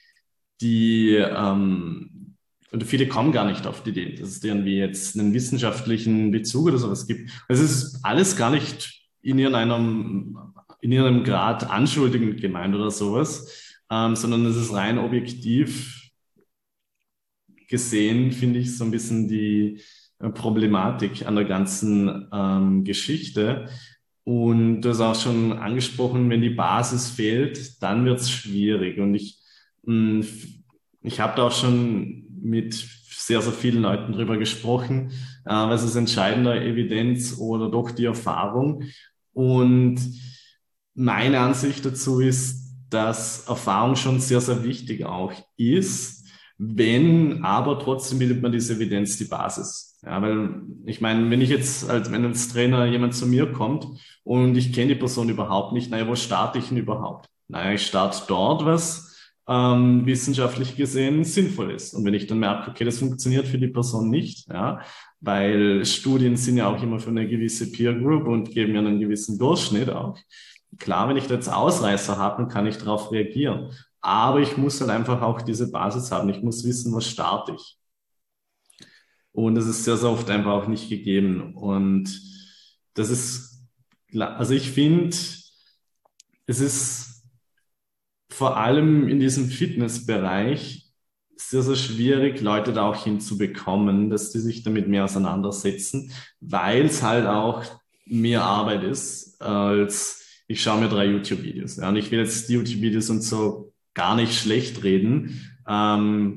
oder viele kommen gar nicht auf die Idee, dass es irgendwie jetzt einen wissenschaftlichen Bezug oder sowas gibt. Es ist alles gar nicht in irgendeinem Grad anschuldigend gemeint oder sowas, sondern es ist rein objektiv gesehen, finde ich, so ein bisschen die Problematik an der ganzen Geschichte. Und du hast auch schon angesprochen, wenn die Basis fehlt, dann wird es schwierig. Und ich habe da auch schon mit sehr, sehr vielen Leuten drüber gesprochen, was ist entscheidender, Evidenz oder doch die Erfahrung. Und meine Ansicht dazu ist, dass Erfahrung schon sehr, sehr wichtig auch ist, wenn, aber trotzdem bildet man diese Evidenz die Basis. Ja, weil ich meine, wenn als Trainer jemand zu mir kommt und ich kenne die Person überhaupt nicht, naja, wo starte ich denn überhaupt? Naja, ich starte dort, was wissenschaftlich gesehen sinnvoll ist. Und wenn ich dann merke, okay, das funktioniert für die Person nicht, ja, weil Studien sind ja auch immer für eine gewisse Peer Group und geben ja einen gewissen Durchschnitt auch. Klar, wenn ich da jetzt Ausreißer habe, dann kann ich darauf reagieren. Aber ich muss halt einfach auch diese Basis haben. Ich muss wissen, was starte ich. Und das ist sehr, sehr oft einfach auch nicht gegeben. Und das ist, also ich finde, es ist vor allem in diesem Fitnessbereich sehr, sehr schwierig, Leute da auch hinzubekommen, dass die sich damit mehr auseinandersetzen, weil es halt auch mehr Arbeit ist, als ich schaue mir 3 YouTube-Videos. Ja, und ich will jetzt die YouTube-Videos und so gar nicht schlecht reden.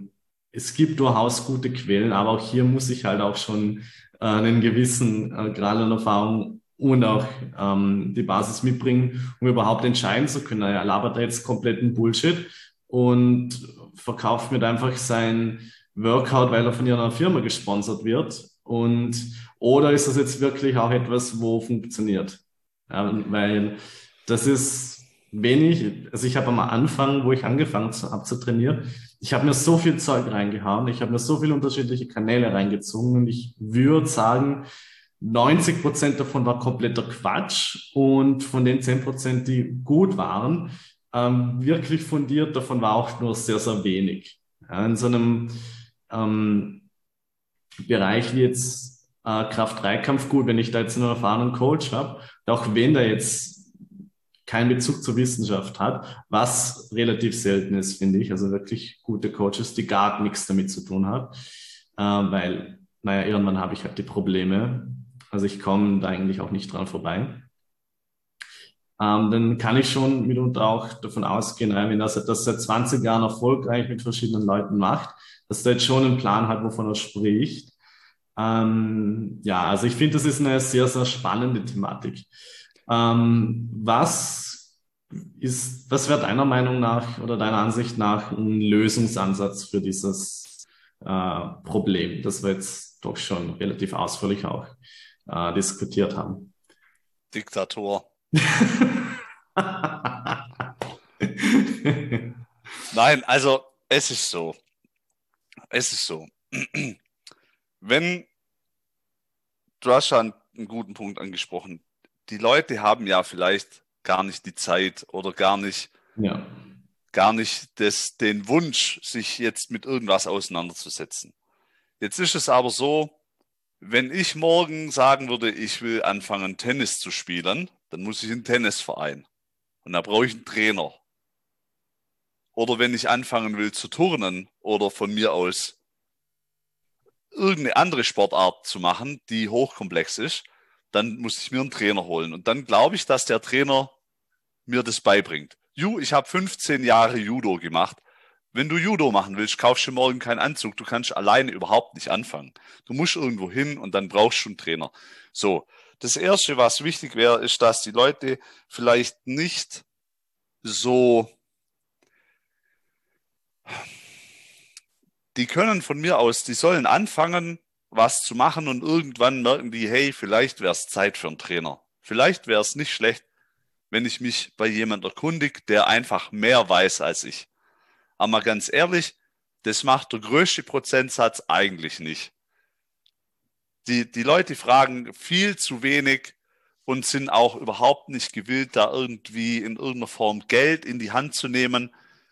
es gibt durchaus gute Quellen, aber auch hier muss ich halt auch schon einen gewissen Grad an Erfahrung und auch die Basis mitbringen, um überhaupt entscheiden zu können. Er labert da jetzt kompletten Bullshit und verkauft mir da einfach sein Workout, weil er von ihrer Firma gesponsert wird. Und oder ist das jetzt wirklich auch etwas, wo funktioniert? Ja, weil das ist wenig. Also ich habe am Anfang, wo ich angefangen habe zu trainieren, ich habe mir so viel Zeug reingehauen, ich habe mir so viele unterschiedliche Kanäle reingezogen und ich würde sagen, 90% davon war kompletter Quatsch und von den 10%, die gut waren, wirklich fundiert, davon war auch nur sehr, sehr wenig. Ja, in so einem ähm, Bereich wie jetzt Kraft-3-Kampf gut, wenn ich da jetzt einen erfahrenen Coach habe, auch wenn der jetzt keinen Bezug zur Wissenschaft hat, was relativ selten ist, finde ich. Also wirklich gute Coaches, die gar nichts damit zu tun haben, weil, naja, irgendwann habe ich halt die Probleme. Also ich komme da eigentlich auch nicht dran vorbei. Dann kann ich schon mitunter auch davon ausgehen, wenn er das seit 20 Jahren erfolgreich mit verschiedenen Leuten macht, dass er jetzt schon einen Plan hat, wovon er spricht. Ja, also ich finde, das ist eine sehr, sehr spannende Thematik. Was wäre deiner Meinung nach oder deiner Ansicht nach ein Lösungsansatz für dieses Problem, das wir jetzt doch schon relativ ausführlich auch diskutiert haben? Diktator. Nein, also es ist so. Es ist so. Wenn, du hast schon einen guten Punkt angesprochen. Die Leute haben ja vielleicht gar nicht die Zeit oder Ja, gar nicht den Wunsch, sich jetzt mit irgendwas auseinanderzusetzen. Jetzt ist es aber so, wenn ich morgen sagen würde, ich will anfangen, Tennis zu spielen, dann muss ich in einen Tennisverein. Und da brauche ich einen Trainer. Oder wenn ich anfangen will zu turnen oder von mir aus irgendeine andere Sportart zu machen, die hochkomplex ist, dann muss ich mir einen Trainer holen. Und dann glaube ich, dass der Trainer mir das beibringt. Ich habe 15 Jahre Judo gemacht. Wenn du Judo machen willst, kaufst du morgen keinen Anzug. Du kannst alleine überhaupt nicht anfangen. Du musst irgendwo hin und dann brauchst du einen Trainer. So, das Erste, was wichtig wäre, ist, dass die Leute vielleicht nicht so, die können von mir aus, die sollen anfangen, was zu machen und irgendwann merken die, hey, vielleicht wäre es Zeit für einen Trainer. Vielleicht wäre es nicht schlecht, wenn ich mich bei jemand erkundige, der einfach mehr weiß als ich. Aber mal ganz ehrlich, das macht der größte Prozentsatz eigentlich nicht. Die Leute fragen viel zu wenig und sind auch überhaupt nicht gewillt, da irgendwie in irgendeiner Form Geld in die Hand zu nehmen,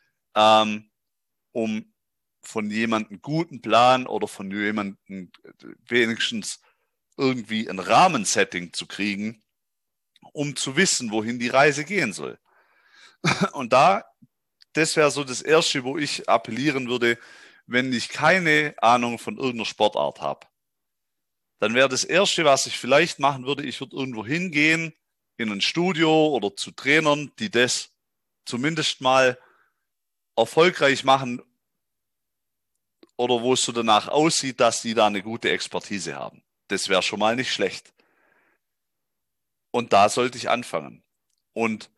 um von jemandem einen guten Plan oder von jemandem wenigstens irgendwie ein Rahmensetting zu kriegen, um zu wissen, wohin die Reise gehen soll. Und das wäre so das Erste, wo ich appellieren würde, wenn ich keine Ahnung von irgendeiner Sportart habe. Dann wäre das Erste, was ich vielleicht machen würde, ich würde irgendwo hingehen, in ein Studio oder zu Trainern, die das zumindest mal erfolgreich machen oder wo es so danach aussieht, dass die da eine gute Expertise haben. Das wäre schon mal nicht schlecht. Und da sollte ich anfangen. Und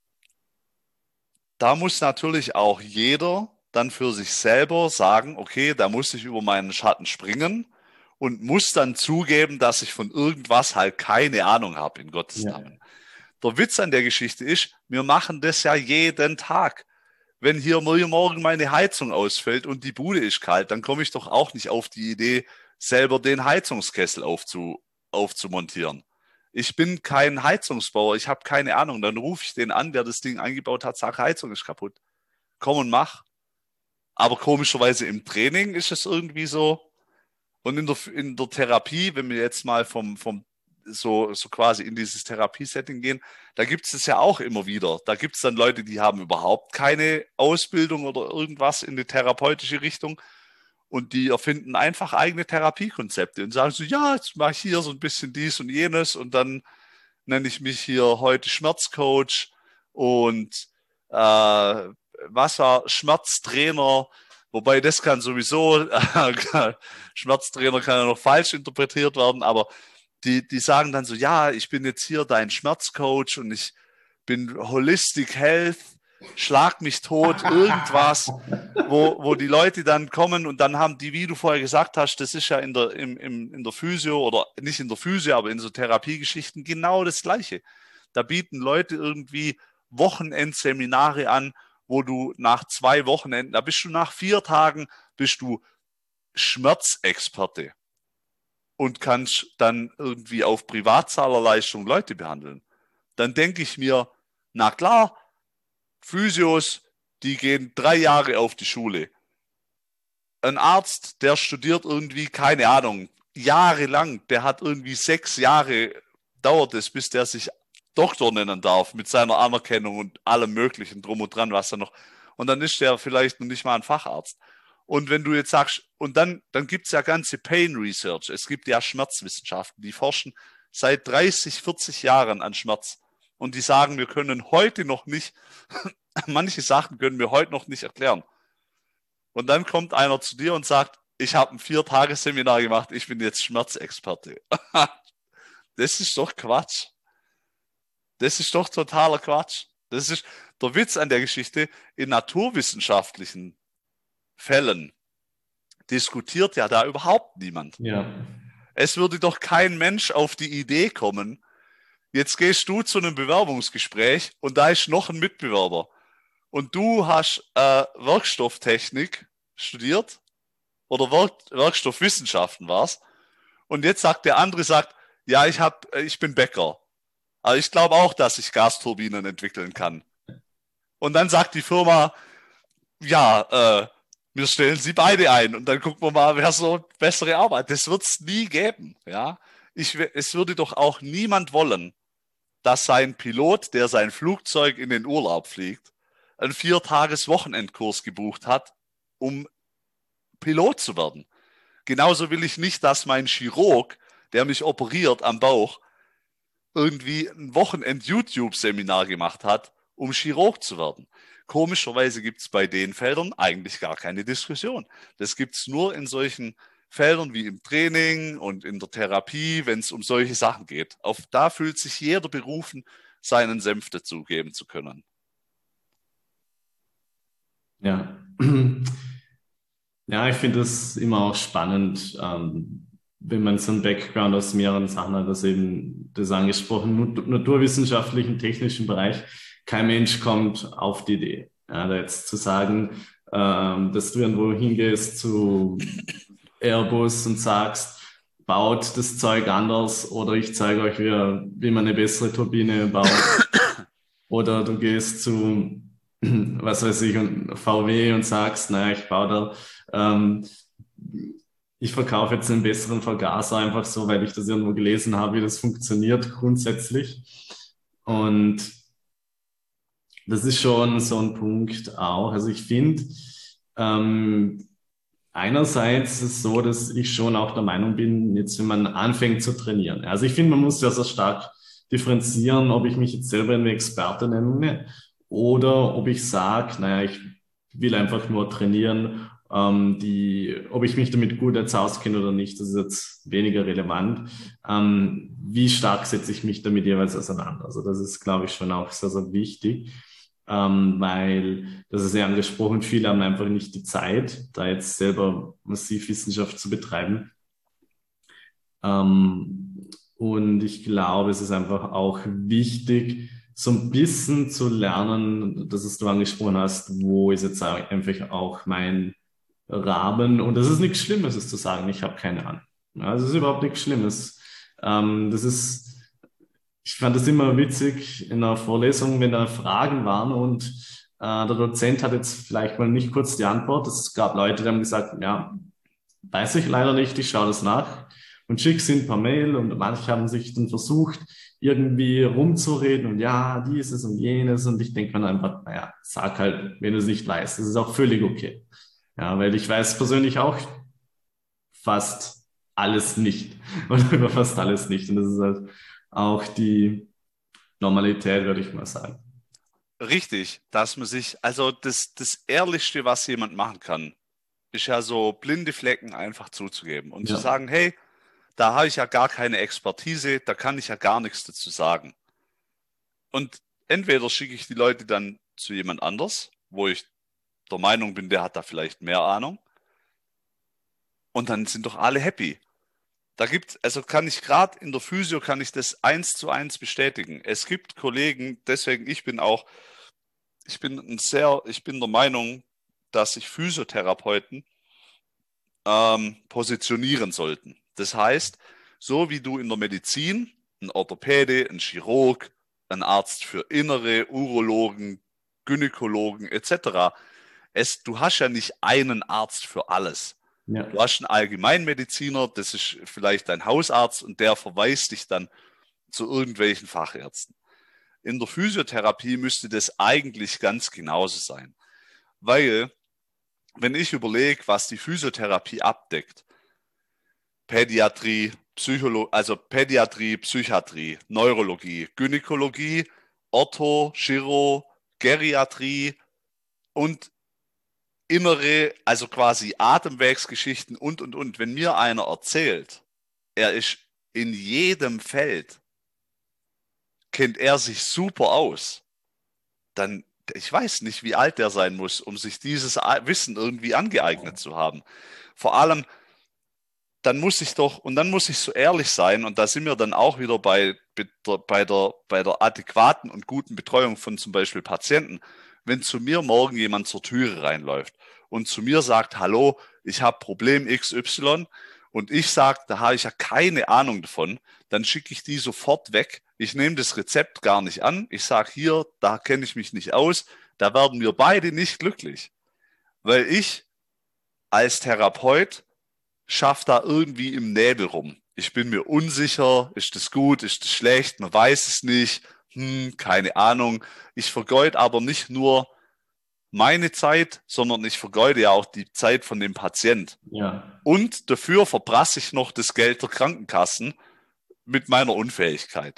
da muss natürlich auch jeder dann für sich selber sagen, okay, da muss ich über meinen Schatten springen und muss dann zugeben, dass ich von irgendwas halt keine Ahnung habe, in Gottes ja, Namen. Der Witz an der Geschichte ist, wir machen das ja jeden Tag. Wenn hier morgen meine Heizung ausfällt und die Bude ist kalt, dann komme ich doch auch nicht auf die Idee, selber den Heizungskessel aufzumontieren. Ich bin kein Heizungsbauer, ich habe keine Ahnung. Dann rufe ich den an, der das Ding eingebaut hat, sage, Heizung ist kaputt. Komm und mach. Aber komischerweise im Training ist es irgendwie so. Und in der Therapie, wenn wir jetzt mal so quasi in dieses Therapiesetting gehen, da gibt es ja auch immer wieder. Da gibt es dann Leute, die haben überhaupt keine Ausbildung oder irgendwas in die therapeutische Richtung und die erfinden einfach eigene Therapiekonzepte und sagen so, ja, jetzt mache ich hier so ein bisschen dies und jenes und dann nenne ich mich hier heute Schmerzcoach und Schmerztrainer Wobei das kann sowieso, Schmerztrainer kann ja noch falsch interpretiert werden, aber die sagen dann so, ja, ich bin jetzt hier dein Schmerzcoach und ich bin Holistic Health, schlag mich tot, irgendwas, wo die Leute dann kommen und dann haben die, wie du vorher gesagt hast, das ist ja in der Physio oder nicht in der Physio, aber in so Therapiegeschichten genau das Gleiche. Da bieten Leute irgendwie Wochenendseminare an, wo du nach 2 Wochenenden, da bist du nach 4 Tagen, bist du Schmerzexperte und kannst dann irgendwie auf Privatzahlerleistung Leute behandeln. Dann denke ich mir, na klar, Physios, die gehen 3 Jahre auf die Schule. Ein Arzt, der studiert irgendwie, keine Ahnung, jahrelang, der hat irgendwie 6 Jahre, dauert es, bis der sich Doktor nennen darf, mit seiner Anerkennung und allem Möglichen drum und dran, was er noch. Und dann ist der vielleicht noch nicht mal ein Facharzt. Und wenn du jetzt sagst, und dann gibt es ja ganze Pain Research, es gibt ja Schmerzwissenschaften, die forschen seit 30, 40 Jahren an Schmerz. Und die sagen, wir können heute noch nicht, manche Sachen können wir heute noch nicht erklären. Und dann kommt einer zu dir und sagt, ich habe ein 4-Tage-Seminar gemacht, ich bin jetzt Schmerzexperte. Das ist doch Quatsch. Das ist doch totaler Quatsch. Das ist der Witz an der Geschichte. In naturwissenschaftlichen Fällen diskutiert ja da überhaupt niemand. Ja. Es würde doch kein Mensch auf die Idee kommen, jetzt gehst du zu einem Bewerbungsgespräch und da ist noch ein Mitbewerber. Und du hast Werkstofftechnik studiert oder Werkstoffwissenschaften war's. Und jetzt sagt der andere, ja, ich bin Bäcker. Aber ich glaube auch, dass ich Gasturbinen entwickeln kann. Und dann sagt die Firma, ja, wir stellen sie beide ein und dann gucken wir mal, wer so bessere Arbeit. Das wird es nie geben. Ja? Es würde doch auch niemand wollen, dass sein Pilot, der sein Flugzeug in den Urlaub fliegt, einen 4-Tages-Wochenendkurs gebucht hat, um Pilot zu werden. Genauso will ich nicht, dass mein Chirurg, der mich operiert am Bauch, irgendwie ein Wochenend-YouTube-Seminar gemacht hat, um Chirurg zu werden. Komischerweise gibt es bei den Feldern eigentlich gar keine Diskussion. Das gibt es nur in solchen Feldern wie im Training und in der Therapie, wenn es um solche Sachen geht. Da fühlt sich jeder berufen, seinen Senf dazugeben zu können. Ja. Ja, ich finde das immer auch spannend, wenn man so einen Background aus mehreren Sachen hat, das eben das angesprochen, naturwissenschaftlichen, technischen Bereich. Kein Mensch kommt auf die Idee, ja, da jetzt zu sagen, dass du irgendwo hingehst zu Airbus und sagst, baut das Zeug anders oder ich zeige euch, wie man eine bessere Turbine baut. Oder du gehst zu, was weiß ich, VW und sagst, naja, ich verkaufe jetzt einen besseren Vergaser einfach so, weil ich das irgendwo gelesen habe, wie das funktioniert grundsätzlich. Und das ist schon so ein Punkt auch. Also ich finde, einerseits ist es so, dass ich schon auch der Meinung bin, jetzt wenn man anfängt zu trainieren. Also ich finde, man muss ja so stark differenzieren, ob ich mich jetzt selber eine Experte nenne oder ob ich sage, naja, ich will einfach nur trainieren, ob ich mich damit gut jetzt auskenne oder nicht, das ist jetzt weniger relevant. Wie stark setze ich mich damit jeweils auseinander? Also das ist, glaube ich, schon auch sehr, sehr wichtig. Weil, das ist ja angesprochen, viele haben einfach nicht die Zeit, da jetzt selber massiv Wissenschaft zu betreiben. Und ich glaube, es ist einfach auch wichtig, so ein bisschen zu lernen, das was du angesprochen hast, wo ist jetzt einfach auch mein Rahmen. Und das ist nichts Schlimmes, es zu sagen, ich habe keine Ahnung. Ja, das ist überhaupt nichts Schlimmes. Ich fand das immer witzig in der Vorlesung, wenn da Fragen waren und der Dozent hat jetzt vielleicht mal nicht kurz die Antwort. Es gab Leute, die haben gesagt, ja, weiß ich leider nicht, ich schaue das nach und schicke es ihnen per Mail und manche haben sich dann versucht, irgendwie rumzureden und ja, dieses und jenes und ich denke mir einfach, naja, sag halt, wenn du es nicht weißt. Das ist auch völlig okay. Ja, weil ich weiß persönlich auch fast alles nicht oder über fast alles nicht und das ist halt auch die Normalität, würde ich mal sagen. Richtig, dass man sich, also das Ehrlichste, was jemand machen kann, ist ja so blinde Flecken einfach zuzugeben und zu Ja, sagen, hey, da habe ich ja gar keine Expertise, da kann ich ja gar nichts dazu sagen. Und entweder schicke ich die Leute dann zu jemand anders, wo ich der Meinung bin, der hat da vielleicht mehr Ahnung, und dann sind doch alle happy. Also kann ich gerade in der Physio, kann ich das 1:1 bestätigen. Es gibt Kollegen, deswegen ich bin der Meinung, dass sich Physiotherapeuten positionieren sollten. Das heißt, so wie du in der Medizin, ein Orthopäde, ein Chirurg, ein Arzt für Innere, Urologen, Gynäkologen etc. Du hast ja nicht einen Arzt für alles. Du ja, hast einen Allgemeinmediziner, das ist vielleicht dein Hausarzt und der verweist dich dann zu irgendwelchen Fachärzten. In der Physiotherapie müsste das eigentlich ganz genauso sein. Weil, wenn ich überlege, was die Physiotherapie abdeckt, Pädiatrie, Psychiatrie, Neurologie, Gynäkologie, Ortho, Chiro, Geriatrie und innere, also quasi Atemwegsgeschichten und. Wenn mir einer erzählt, er ist in jedem Feld, kennt er sich super aus, dann, ich weiß nicht, wie alt der sein muss, um sich dieses Wissen irgendwie angeeignet zu haben. Vor allem, dann muss ich so ehrlich sein, und da sind wir dann auch wieder bei der adäquaten und guten Betreuung von zum Beispiel Patienten. Wenn zu mir morgen jemand zur Türe reinläuft und zu mir sagt, hallo, ich habe Problem XY, und ich sage, da habe ich ja keine Ahnung davon, dann schicke ich die sofort weg. Ich nehme das Rezept gar nicht an. Ich sage hier, da kenne ich mich nicht aus. Da werden wir beide nicht glücklich, weil ich als Therapeut schafft da irgendwie im Nebel rum. Ich bin mir unsicher, ist das gut, ist das schlecht, man weiß es nicht, keine Ahnung. Ich vergeude aber nicht nur meine Zeit, sondern ich vergeude ja auch die Zeit von dem Patient. ja, Und dafür verprasse ich noch das Geld der Krankenkassen mit meiner Unfähigkeit.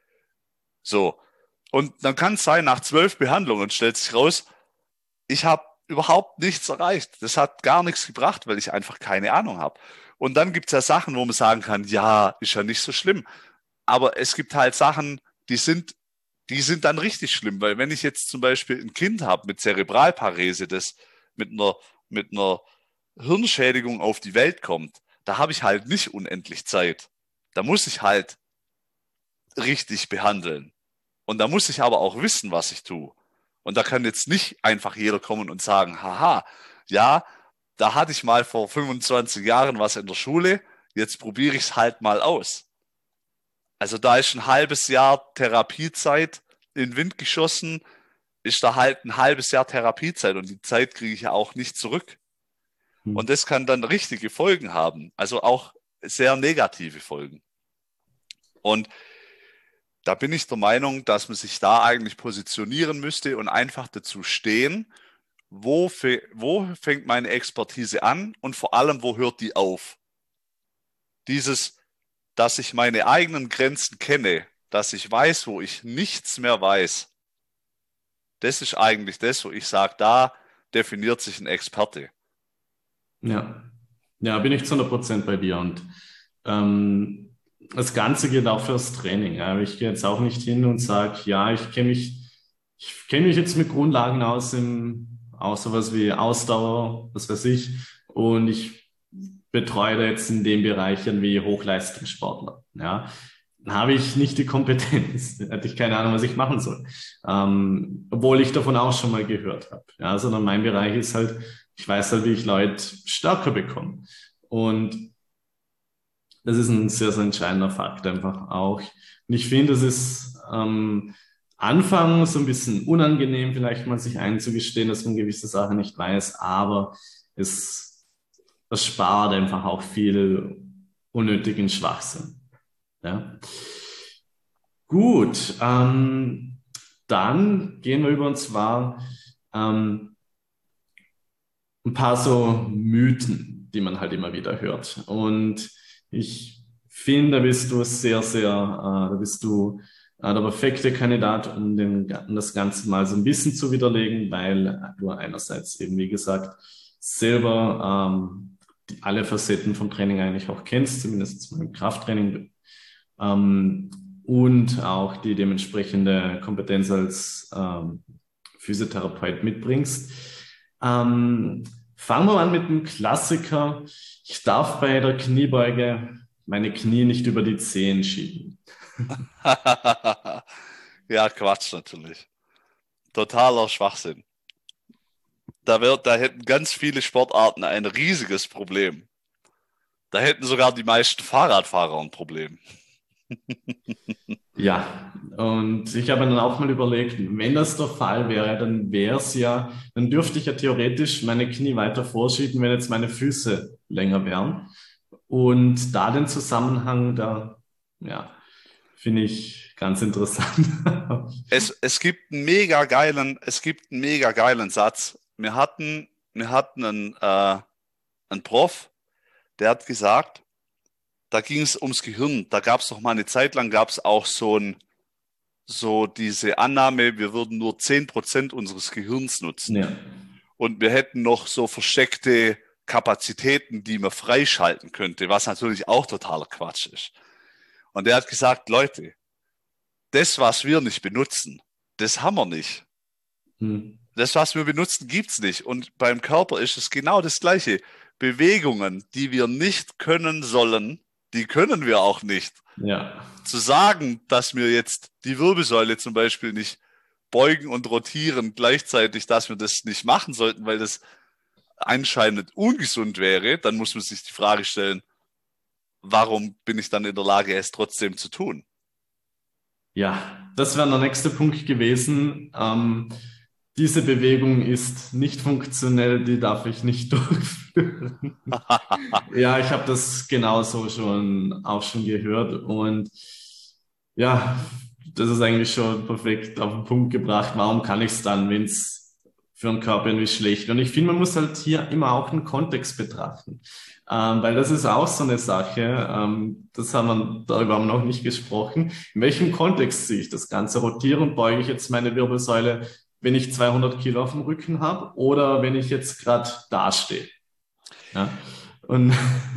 So. Und dann kann es sein, nach 12 Behandlungen stellt sich raus, ich habe überhaupt nichts erreicht. Das hat gar nichts gebracht, weil ich einfach keine Ahnung habe. Und dann gibt es ja Sachen, wo man sagen kann, ja, ist ja nicht so schlimm. Aber es gibt halt Sachen, die sind dann richtig schlimm, weil wenn ich jetzt zum Beispiel ein Kind habe mit Zerebralparese, das mit einer Hirnschädigung auf die Welt kommt, da habe ich halt nicht unendlich Zeit. Da muss ich halt richtig behandeln. Und da muss ich aber auch wissen, was ich tue. Und da kann jetzt nicht einfach jeder kommen und sagen, haha, ja, da hatte ich mal vor 25 Jahren was in der Schule, jetzt probiere ich es halt mal aus. Also da ist ein halbes Jahr Therapiezeit in den Wind geschossen, ist da halt ein halbes Jahr Therapiezeit, und die Zeit kriege ich ja auch nicht zurück. hm, Und das kann dann richtige Folgen haben, also auch sehr negative Folgen. Und da bin ich der Meinung, dass man sich da eigentlich positionieren müsste und einfach dazu stehen, wo fängt meine Expertise an und vor allem, wo hört die auf? Dieses, dass ich meine eigenen Grenzen kenne, dass ich weiß, wo ich nichts mehr weiß, das ist eigentlich das, wo ich sage, da definiert sich ein Experte. ja. Ja, bin ich zu 100% bei dir. Und ähm, das Ganze geht auch fürs Training. Ja. Ich gehe jetzt auch nicht hin und sage, ja, ich kenne mich jetzt mit Grundlagen aus sowas wie Ausdauer, was weiß ich, und ich betreue da jetzt in dem Bereich irgendwie Hochleistungssportler. Ja. Dann habe ich nicht die Kompetenz, hätte ich keine Ahnung, was ich machen soll. Obwohl ich davon auch schon mal gehört habe. Ja, sondern mein Bereich ist halt, ich weiß halt, wie ich Leute stärker bekomme. Und das ist ein sehr, sehr entscheidender Fakt einfach auch. Und ich finde, es ist anfangs so ein bisschen unangenehm, vielleicht mal sich einzugestehen, dass man gewisse Sachen nicht weiß, aber es, es spart einfach auch viel unnötigen Schwachsinn. Ja. Gut, dann gehen wir über, und zwar ähm, ein paar so Mythen, die man halt immer wieder hört. Und ich finde, da bist du da bist du der perfekte Kandidat, um das Ganze mal so ein bisschen zu widerlegen, weil du einerseits eben, wie gesagt, selber alle Facetten vom Training eigentlich auch kennst, zumindest im Krafttraining, und auch die dementsprechende Kompetenz als Physiotherapeut mitbringst. Fangen wir an mit dem Klassiker. Ich darf bei der Kniebeuge meine Knie nicht über die Zehen schieben. Ja, Quatsch natürlich. Totaler Schwachsinn. Da hätten ganz viele Sportarten ein riesiges Problem. Da hätten sogar die meisten Fahrradfahrer ein Problem. Ja, und ich habe dann auch mal überlegt, wenn das der Fall wäre, dann dürfte ich ja theoretisch meine Knie weiter vorschieben, wenn jetzt meine Füße länger wären. Und da den Zusammenhang ja, finde ich ganz interessant. Es gibt einen mega geilen Satz. Wir hatten einen Prof, der hat gesagt, da ging es ums Gehirn. Da gab es doch mal eine Zeit lang, gab es auch so diese Annahme, wir würden nur 10% unseres Gehirns nutzen. Ja, Und wir hätten noch so versteckte Kapazitäten, die man freischalten könnte, was natürlich auch totaler Quatsch ist. Und er hat gesagt, Leute, das, was wir nicht benutzen, das haben wir nicht. hm, Das, was wir benutzen, gibt's nicht. Und beim Körper ist es genau das Gleiche. Bewegungen, die wir nicht können sollen, die können wir auch nicht. ja, Zu sagen, dass wir jetzt die Wirbelsäule zum Beispiel nicht beugen und rotieren gleichzeitig, dass wir das nicht machen sollten, weil das anscheinend ungesund wäre, dann muss man sich die Frage stellen, warum bin ich dann in der Lage, es trotzdem zu tun? ja, das wäre der nächste Punkt gewesen. Diese Bewegung ist nicht funktionell, die darf ich nicht durchführen. Ja, ich habe das genauso auch schon gehört und ja, das ist eigentlich schon perfekt auf den Punkt gebracht. Warum kann ich es dann, wenn es für den Körper irgendwie schlecht? Und ich finde, man muss halt hier immer auch den Kontext betrachten, weil das ist auch so eine Sache. Darüber haben wir noch nicht gesprochen. In welchem Kontext sehe ich das Ganze? Rotiere und beuge ich jetzt meine Wirbelsäule, wenn ich 200 Kilo auf dem Rücken habe oder wenn ich jetzt gerade dastehe? Ja. Und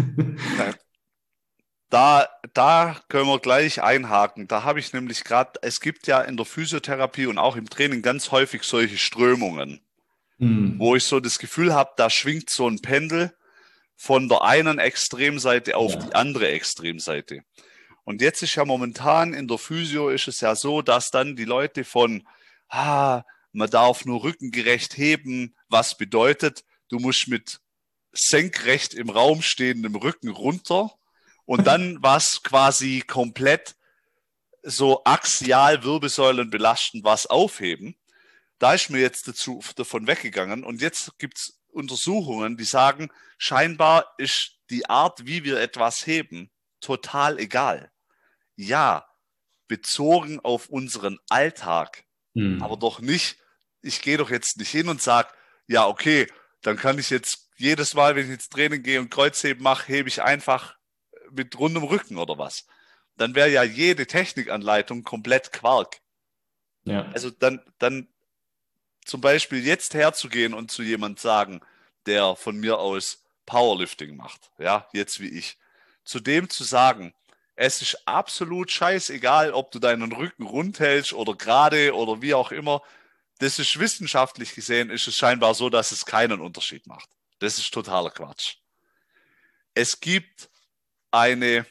Da können wir gleich einhaken. Da habe ich nämlich gerade, es gibt ja in der Physiotherapie und auch im Training ganz häufig solche Strömungen, wo hm, ich so das Gefühl habe, da schwingt so ein Pendel von der einen Extremseite auf die ja, andere Extremseite. Und jetzt ist ja momentan in der Physio ist es ja so, dass dann die Leute man darf nur rückengerecht heben, was bedeutet, du musst mit senkrecht im Raum stehendem Rücken runter und dann was quasi komplett so axial Wirbelsäulen belastend was aufheben. Da ist mir jetzt davon weggegangen und jetzt gibt es Untersuchungen, die sagen, scheinbar ist die Art, wie wir etwas heben, total egal. Ja, bezogen auf unseren Alltag, aber hm, doch nicht, ich gehe doch jetzt nicht hin und sage, ja, okay, dann kann ich jetzt jedes Mal, wenn ich ins Training gehe und Kreuzheben mache, hebe ich einfach mit rundem Rücken oder was. Dann wäre ja jede Technikanleitung komplett Quark. ja, Also dann zum Beispiel jetzt herzugehen und zu jemand sagen, der von mir aus Powerlifting macht, ja, jetzt wie ich, zu dem zu sagen, es ist absolut scheißegal, ob du deinen Rücken rund hältst oder gerade oder wie auch immer. Das ist wissenschaftlich gesehen, ist es scheinbar so, dass es keinen Unterschied macht. Das ist totaler Quatsch. Es gibt eine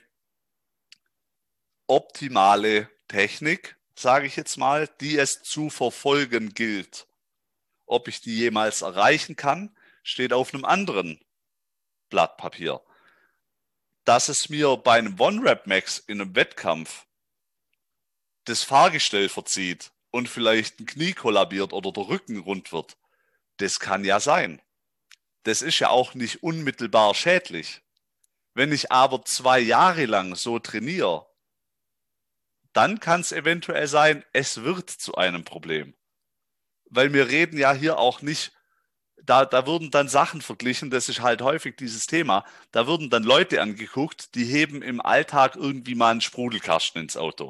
optimale Technik, sage ich jetzt mal, die es zu verfolgen gilt. Ob ich die jemals erreichen kann, steht auf einem anderen Blatt Papier. Dass es mir bei einem One-Rep-Max in einem Wettkampf das Fahrgestell verzieht und vielleicht ein Knie kollabiert oder der Rücken rund wird, das kann ja sein. Das ist ja auch nicht unmittelbar schädlich. Wenn ich aber 2 Jahre lang so trainiere, dann kann es eventuell sein, es wird zu einem Problem. Weil wir reden ja hier auch nicht, da wurden dann Sachen verglichen, das ist halt häufig dieses Thema, da wurden dann Leute angeguckt, die heben im Alltag irgendwie mal einen Sprudelkasten ins Auto.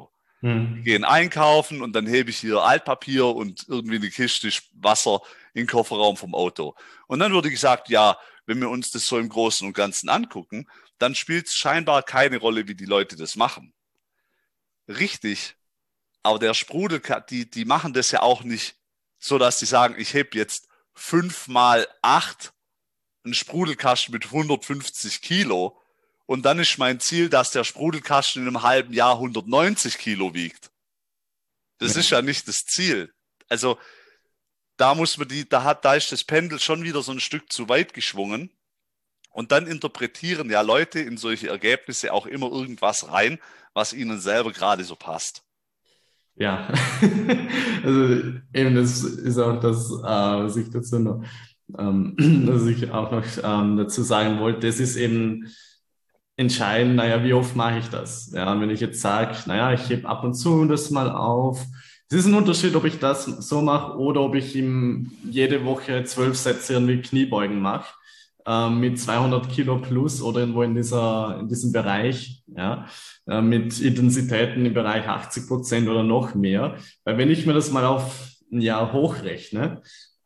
Gehen einkaufen und dann hebe ich hier Altpapier und irgendwie eine Kiste Wasser in den Kofferraum vom Auto. Und dann wurde gesagt, ja, wenn wir uns das so im Großen und Ganzen angucken, dann spielt es scheinbar keine Rolle, wie die Leute das machen. Richtig, aber der Sprudel, die machen das ja auch nicht so, dass die sagen, ich heb jetzt 5 mal 8 einen Sprudelkasten mit 150 Kilo und dann ist mein Ziel, dass der Sprudelkasten in einem halben Jahr 190 Kilo wiegt. Das ist ja nicht das Ziel. Also da muss man da ist das Pendel schon wieder so ein Stück zu weit geschwungen. Und dann interpretieren ja Leute in solche Ergebnisse auch immer irgendwas rein, was ihnen selber gerade so passt. Ja, also eben das ist auch das, was ich dazu noch, was ich auch noch dazu sagen wollte. Das ist eben entscheidend, naja, wie oft mache ich das? Ja, wenn ich jetzt sage, naja, ich hebe ab und zu das mal auf. Es ist ein Unterschied, ob ich das so mache oder ob ich ihm jede Woche 12 Sätze irgendwie Kniebeugen mache, mit 200 Kilo plus oder irgendwo in diesem Bereich, ja, mit Intensitäten im Bereich 80% oder noch mehr. Weil wenn ich mir das mal auf ein Jahr hochrechne,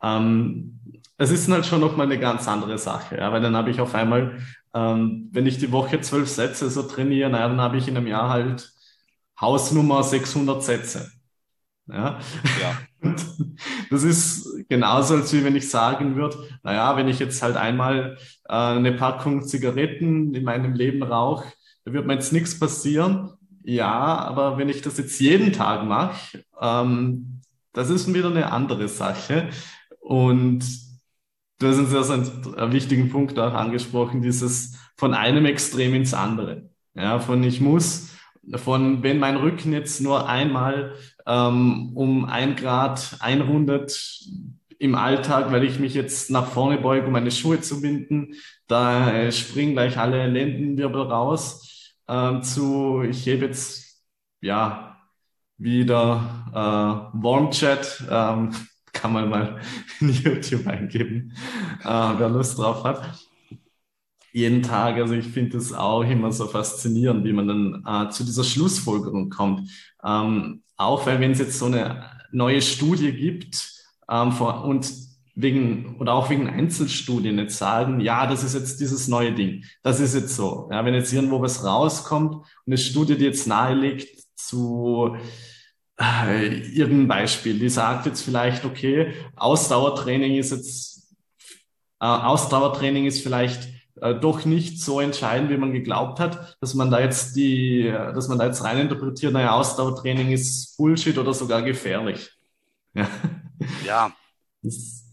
es ist halt schon nochmal eine ganz andere Sache, ja, weil dann habe ich auf einmal, wenn ich die Woche 12 Sätze so trainiere, naja, dann habe ich in einem Jahr halt Hausnummer 600 Sätze. Ja. Ja. Und das ist genauso, als wie wenn ich sagen würde, naja, wenn ich jetzt halt einmal eine Packung Zigaretten in meinem Leben rauche, da wird mir jetzt nichts passieren. Ja, aber wenn ich das jetzt jeden Tag mache, das ist wieder eine andere Sache. Und du hast uns ja so einen wichtigen Punkt auch angesprochen, dieses von einem Extrem ins andere. Ja, von wenn mein Rücken jetzt nur einmal um 1 Grad einrundet im Alltag, weil ich mich jetzt nach vorne beuge, um meine Schuhe zu binden, da springen gleich alle Lendenwirbel raus, ich hebe jetzt, ja, wieder Warmchat, kann man mal in YouTube eingeben, wer Lust drauf hat. Jeden Tag, also ich finde das auch immer so faszinierend, wie man dann zu dieser Schlussfolgerung kommt. Auch weil wenn es jetzt so eine neue Studie gibt und oder auch wegen Einzelstudien jetzt sagen, ja, das ist jetzt dieses neue Ding, das ist jetzt so. Ja, wenn jetzt irgendwo was rauskommt und eine Studie, die jetzt nahelegt zu irgendein Beispiel, die sagt jetzt vielleicht, okay, Ausdauertraining ist vielleicht doch nicht so entscheidend, wie man geglaubt hat, dass man da jetzt rein interpretiert, naja, Ausdauertraining ist Bullshit oder sogar gefährlich. Ja. Ja. Das,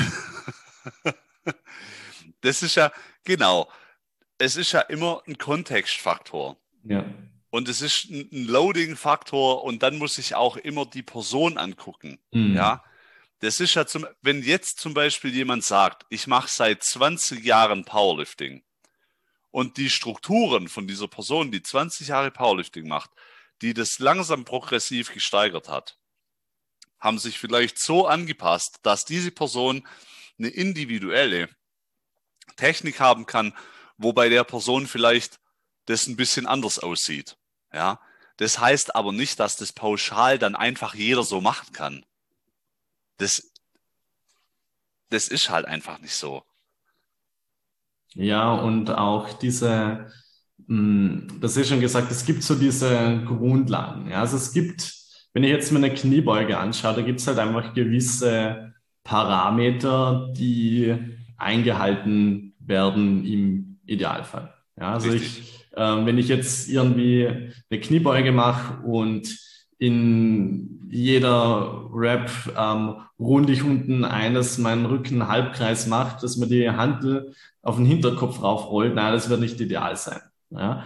Das ist ja, genau. Es ist ja immer ein Kontextfaktor. ja. Und es ist ein Loading-Faktor und dann muss ich auch immer die Person angucken. Mhm. Ja. Das ist ja wenn jetzt zum Beispiel jemand sagt, ich mache seit 20 Jahren Powerlifting und die Strukturen von dieser Person, die 20 Jahre Powerlifting macht, die das langsam progressiv gesteigert hat, haben sich vielleicht so angepasst, dass diese Person eine individuelle Technik haben kann, wo bei der Person vielleicht das ein bisschen anders aussieht. Ja, das heißt aber nicht, dass das pauschal dann einfach jeder so machen kann. Das ist halt einfach nicht so. Ja, und auch das ist schon gesagt, es gibt so diese Grundlagen. Ja, also wenn ich jetzt mir eine Kniebeuge anschaue, da gibt es halt einfach gewisse Parameter, die eingehalten werden im Idealfall. Ja, also Richtig. wenn ich jetzt irgendwie eine Kniebeuge mache und in jeder Rep runde ich unten meinen Rücken Halbkreis macht, dass man die Hantel auf den Hinterkopf raufrollt, naja, das wird nicht ideal sein. Ja?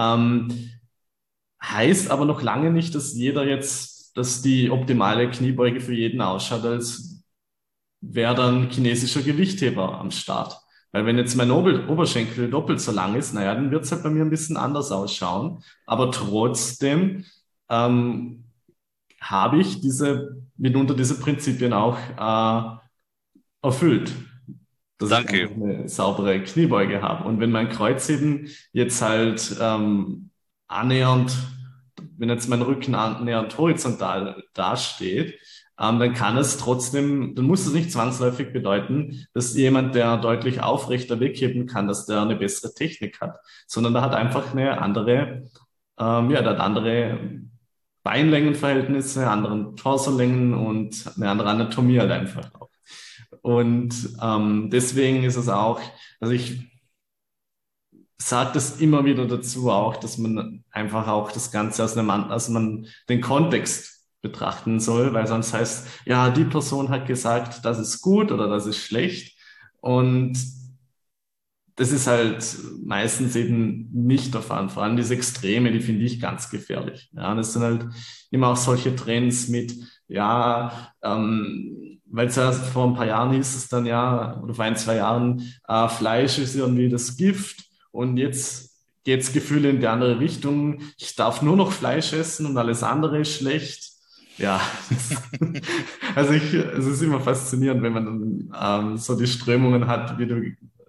Heißt aber noch lange nicht, dass die optimale Kniebeuge für jeden ausschaut, als wäre dann chinesischer Gewichtheber am Start. Weil wenn jetzt mein Oberschenkel doppelt so lang ist, naja, dann wird es halt bei mir ein bisschen anders ausschauen. Aber trotzdem habe ich mitunter diese Prinzipien auch erfüllt, dass ich Danke. einfach eine saubere Kniebeuge habe. Und wenn mein Kreuzheben jetzt halt annähernd wenn jetzt mein Rücken annähernd horizontal dasteht, dann kann es trotzdem, dann muss es nicht zwangsläufig bedeuten, dass jemand, der deutlich aufrechter wegheben kann, dass der eine bessere Technik hat, sondern der hat einfach eine andere, ja, der hat andere Beinlängenverhältnisse, anderen Torsolängen und eine andere Anatomie halt einfach auch. Und deswegen ist es auch, also ich sage das immer wieder dazu auch, dass man einfach auch das Ganze aus einem, also man den Kontext betrachten soll, weil sonst heißt, ja, die Person hat gesagt, das ist gut oder das ist schlecht. Und das ist halt meistens eben nicht der Fall. Vor allem diese Extreme, die finde ich ganz gefährlich. Ja, das sind halt immer auch solche Trends mit, ja, weil es ja vor ein paar Jahren hieß es dann ja, oder vor ein, zwei Jahren, Fleisch ist irgendwie das Gift und jetzt geht's Gefühl in die andere Richtung. Ich darf nur noch Fleisch essen und alles andere ist schlecht. Ja, also es ist immer faszinierend, wenn man dann so die Strömungen hat, wie du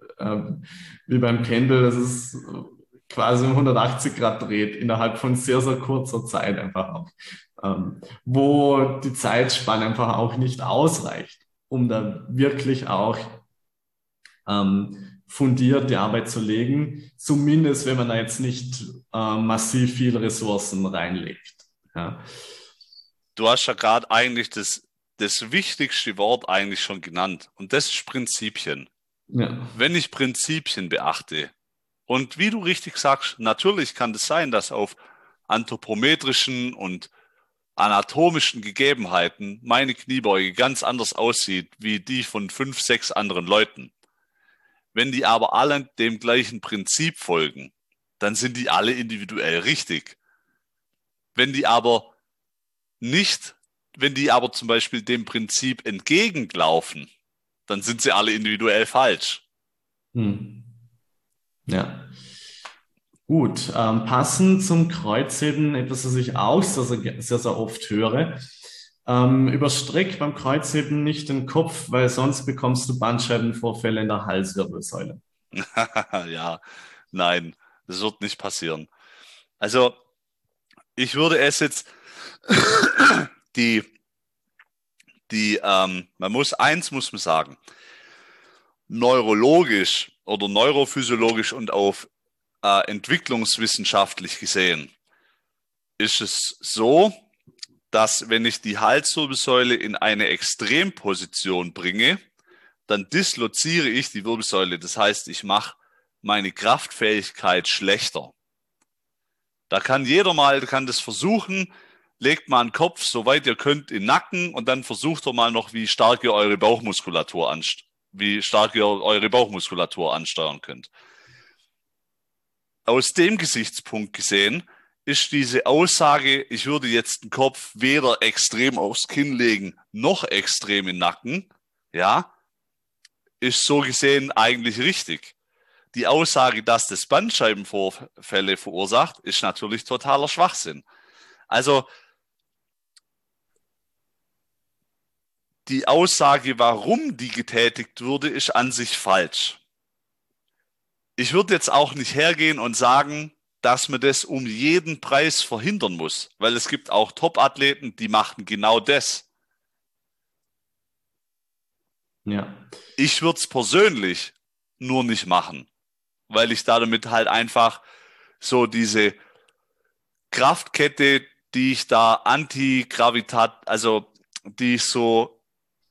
wie beim Pendel, dass es quasi um 180 Grad dreht, innerhalb von sehr, sehr kurzer Zeit einfach auch. Wo die Zeitspanne einfach auch nicht ausreicht, um da wirklich auch fundiert die Arbeit zu legen, zumindest wenn man da jetzt nicht massiv viel Ressourcen reinlegt. Ja. Du hast ja gerade eigentlich das wichtigste Wort eigentlich schon genannt. Und das ist Prinzipien. Ja. Wenn ich Prinzipien beachte, und wie du richtig sagst, natürlich kann es sein, dass auf anthropometrischen und anatomischen Gegebenheiten meine Kniebeuge ganz anders aussieht wie die von 5, 6 anderen Leuten. Wenn die aber alle dem gleichen Prinzip folgen, dann sind die alle individuell richtig. Wenn die aber nicht, wenn die aber zum Beispiel dem Prinzip entgegenlaufen, dann sind sie alle individuell falsch. Hm. Ja. Gut, passend zum Kreuzheben, etwas, was ich auch sehr, sehr oft höre. Überstreck beim Kreuzheben nicht den Kopf, weil sonst bekommst du Bandscheibenvorfälle in der Halswirbelsäule. Ja, nein, das wird nicht passieren. Also, ich würde es jetzt, die, eins muss man sagen, neurologisch oder neurophysiologisch und auf entwicklungswissenschaftlich gesehen ist es so, dass wenn ich die Halswirbelsäule in eine Extremposition bringe, dann disloziere ich die Wirbelsäule. Das heißt, ich mache meine Kraftfähigkeit schlechter. Da kann jeder mal, kann das versuchen, legt mal einen Kopf, soweit ihr könnt, in den Nacken und dann versucht ihr mal noch, wie stark ihr eure Bauchmuskulatur ansteuern könnt. Aus dem Gesichtspunkt gesehen ist diese Aussage, ich würde jetzt den Kopf weder extrem aufs Kinn legen, noch extrem in den Nacken, ja, ist so gesehen eigentlich richtig. Die Aussage, dass das Bandscheibenvorfälle verursacht, ist natürlich totaler Schwachsinn. Also die Aussage, warum die getätigt wurde, ist an sich falsch. Ich würde jetzt auch nicht hergehen und sagen, dass man das um jeden Preis verhindern muss, weil es gibt auch Top-Athleten, die machen genau das. Ja. Ich würde es persönlich nur nicht machen, weil ich damit halt einfach so diese Kraftkette, die ich da die ich so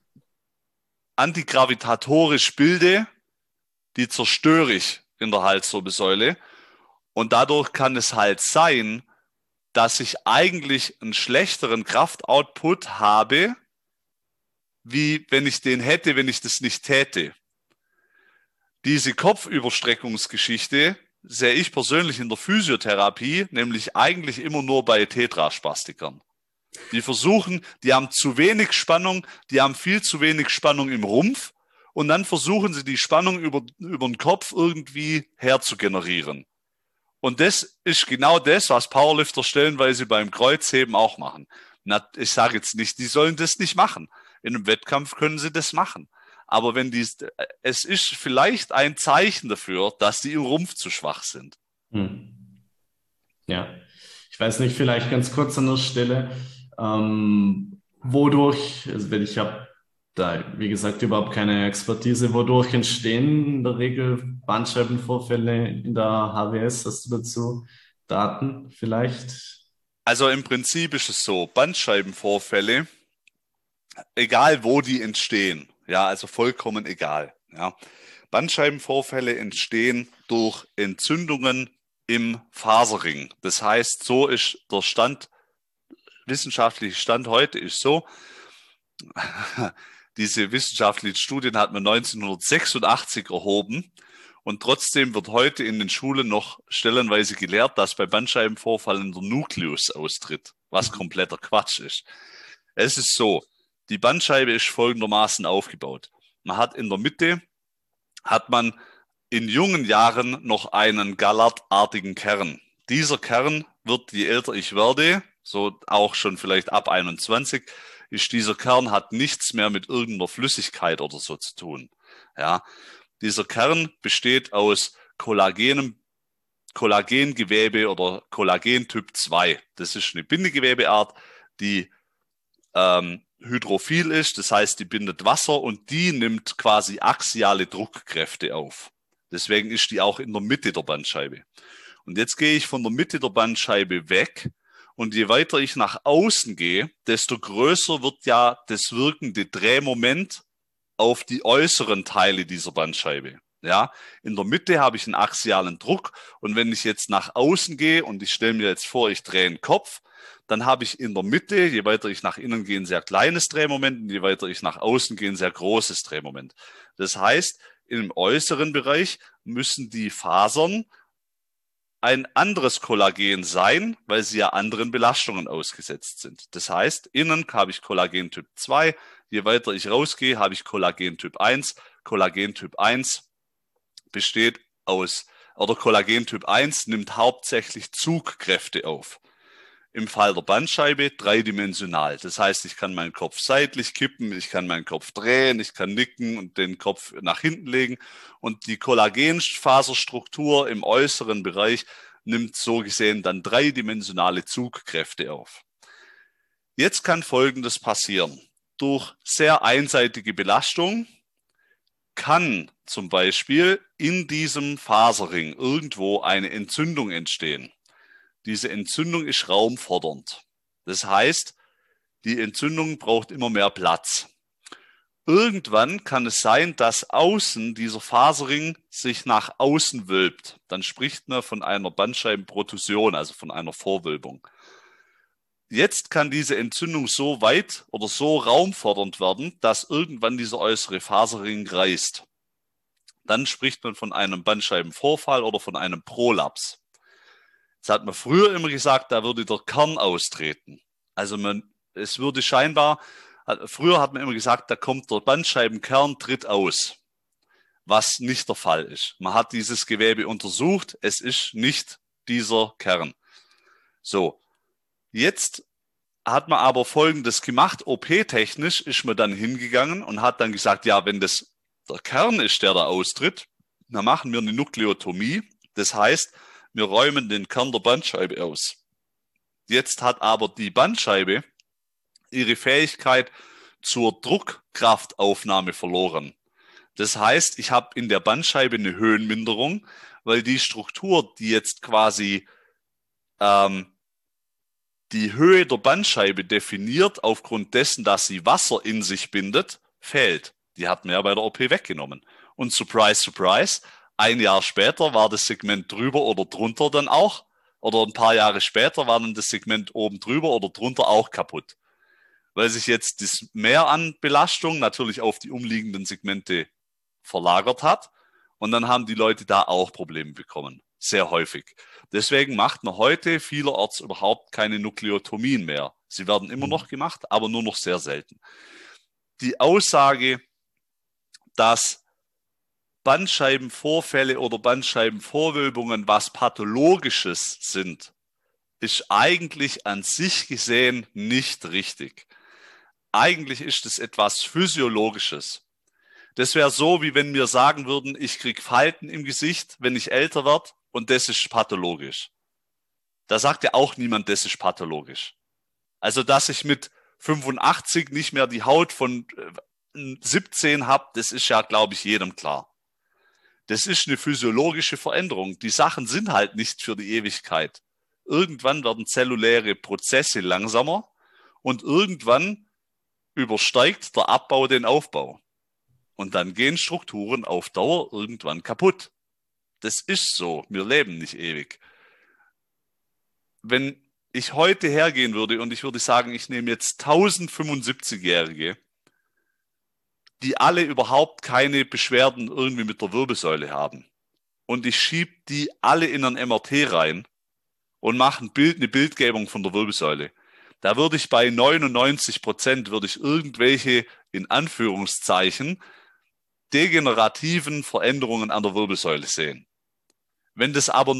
antigravitatorisch bilde, die zerstöre ich in der Halswirbelsäule. Und dadurch kann es halt sein, dass ich eigentlich einen schlechteren Kraftoutput habe, wie wenn ich den hätte, wenn ich das nicht täte. Diese Kopfüberstreckungsgeschichte sehe ich persönlich in der Physiotherapie nämlich eigentlich immer nur bei Tetraspastikern. Die haben zu wenig Spannung, die haben viel zu wenig Spannung im Rumpf und dann versuchen sie die Spannung über den Kopf irgendwie herzugenerieren. Und das ist genau das, was Powerlifter stellenweise beim Kreuzheben auch machen. Ich sage jetzt nicht, die sollen das nicht machen. In einem Wettkampf können sie das machen. Aber es ist vielleicht ein Zeichen dafür, dass die im Rumpf zu schwach sind. Hm. Ja. Ich weiß nicht, vielleicht ganz kurz an der Stelle, wodurch, also wenn ich habe da, wie gesagt, überhaupt keine Expertise, wodurch entstehen in der Regel Bandscheibenvorfälle in der HWS? Hast du dazu Daten vielleicht? Also im Prinzip ist es so, Bandscheibenvorfälle, egal wo die entstehen, ja, also vollkommen egal, ja. Bandscheibenvorfälle entstehen durch Entzündungen im Faserring. Das heißt, so ist der wissenschaftliche Stand heute ist so, diese wissenschaftlichen Studien hat man 1986 erhoben und trotzdem wird heute in den Schulen noch stellenweise gelehrt, dass bei Bandscheibenvorfällen der Nukleus austritt, was kompletter Quatsch ist. Es ist so, die Bandscheibe ist folgendermaßen aufgebaut. Man hat in der Mitte, hat man in jungen Jahren noch einen gallertartigen Kern. Dieser Kern wird, je älter ich werde, so auch schon vielleicht ab 21, ist dieser Kern hat nichts mehr mit irgendeiner Flüssigkeit oder so zu tun. Ja, dieser Kern besteht aus Kollagengewebe oder Kollagentyp 2. Das ist eine Bindegewebeart, die hydrophil ist, das heißt, die bindet Wasser und die nimmt quasi axiale Druckkräfte auf. Deswegen ist die auch in der Mitte der Bandscheibe. Und jetzt gehe ich von der Mitte der Bandscheibe weg und je weiter ich nach außen gehe, desto größer wird ja das wirkende Drehmoment auf die äußeren Teile dieser Bandscheibe. Ja, in der Mitte habe ich einen axialen Druck und wenn ich jetzt nach außen gehe und ich stelle mir jetzt vor, ich drehe den Kopf, dann habe ich in der Mitte, je weiter ich nach innen gehe, ein sehr kleines Drehmoment und je weiter ich nach außen gehe, ein sehr großes Drehmoment. Das heißt, im äußeren Bereich müssen die Fasern ein anderes Kollagen sein, weil sie ja anderen Belastungen ausgesetzt sind. Das heißt, innen habe ich Kollagentyp 2, je weiter ich rausgehe, habe ich Kollagentyp 1. Kollagentyp 1 besteht aus, oder Kollagentyp 1 nimmt hauptsächlich Zugkräfte auf. Im Fall der Bandscheibe dreidimensional. Das heißt, ich kann meinen Kopf seitlich kippen, ich kann meinen Kopf drehen, ich kann nicken und den Kopf nach hinten legen. Und die Kollagenfaserstruktur im äußeren Bereich nimmt so gesehen dann dreidimensionale Zugkräfte auf. Jetzt kann Folgendes passieren. Durch sehr einseitige Belastung kann zum Beispiel in diesem Faserring irgendwo eine Entzündung entstehen. Diese Entzündung ist raumfordernd. Das heißt, die Entzündung braucht immer mehr Platz. Irgendwann kann es sein, dass außen dieser Faserring sich nach außen wölbt. Dann spricht man von einer Bandscheibenprotusion, also von einer Vorwölbung. Jetzt kann diese Entzündung so weit oder so raumfordernd werden, dass irgendwann dieser äußere Faserring reißt. Dann spricht man von einem Bandscheibenvorfall oder von einem Prolaps. Das hat man früher immer gesagt, da würde der Kern austreten. Also es würde scheinbar, früher hat man immer gesagt, da kommt der Bandscheibenkern, tritt aus. Was nicht der Fall ist. Man hat dieses Gewebe untersucht, es ist nicht dieser Kern. So, jetzt hat man aber Folgendes gemacht, OP-technisch ist man dann hingegangen und hat dann gesagt, ja, wenn das der Kern ist, der da austritt, dann machen wir eine Nukleotomie. Das heißt, wir räumen den Kern der Bandscheibe aus. Jetzt hat aber die Bandscheibe ihre Fähigkeit zur Druckkraftaufnahme verloren. Das heißt, ich habe in der Bandscheibe eine Höhenminderung, weil die Struktur, die jetzt quasi die Höhe der Bandscheibe definiert, aufgrund dessen, dass sie Wasser in sich bindet, fehlt. Die hat man ja bei der OP weggenommen. Und surprise, surprise, ein Jahr später war das Segment drüber oder drunter dann auch, oder ein paar Jahre später war dann das Segment oben drüber oder drunter auch kaputt. Weil sich jetzt das Mehr an Belastung natürlich auf die umliegenden Segmente verlagert hat und dann haben die Leute da auch Probleme bekommen. Sehr häufig. Deswegen macht man heute vielerorts überhaupt keine Nukleotomien mehr. Sie werden immer noch gemacht, aber nur noch sehr selten. Die Aussage, dass Bandscheibenvorfälle oder Bandscheibenvorwölbungen was Pathologisches sind, ist eigentlich an sich gesehen nicht richtig. Eigentlich ist es etwas Physiologisches. Das wäre so, wie wenn wir sagen würden, ich kriege Falten im Gesicht, wenn ich älter werde, und das ist pathologisch. da sagt ja auch niemand, das ist pathologisch. Also, dass ich mit 85 nicht mehr die Haut von 17 habe, das ist ja, glaube ich, jedem klar. Das ist eine physiologische Veränderung. Die Sachen sind halt nicht für die Ewigkeit. Irgendwann werden zelluläre Prozesse langsamer und irgendwann übersteigt der Abbau den Aufbau. Und dann gehen Strukturen auf Dauer irgendwann kaputt. Das ist so. Wir leben nicht ewig. Wenn ich heute hergehen würde und ich würde sagen, ich nehme jetzt 1075-Jährige, die alle überhaupt keine Beschwerden irgendwie mit der Wirbelsäule haben, und ich schiebe die alle in ein MRT rein und mache eine Bildgebung von der Wirbelsäule. Da würde ich bei 99% würde ich irgendwelche, in Anführungszeichen, degenerativen Veränderungen an der Wirbelsäule sehen. Wenn das aber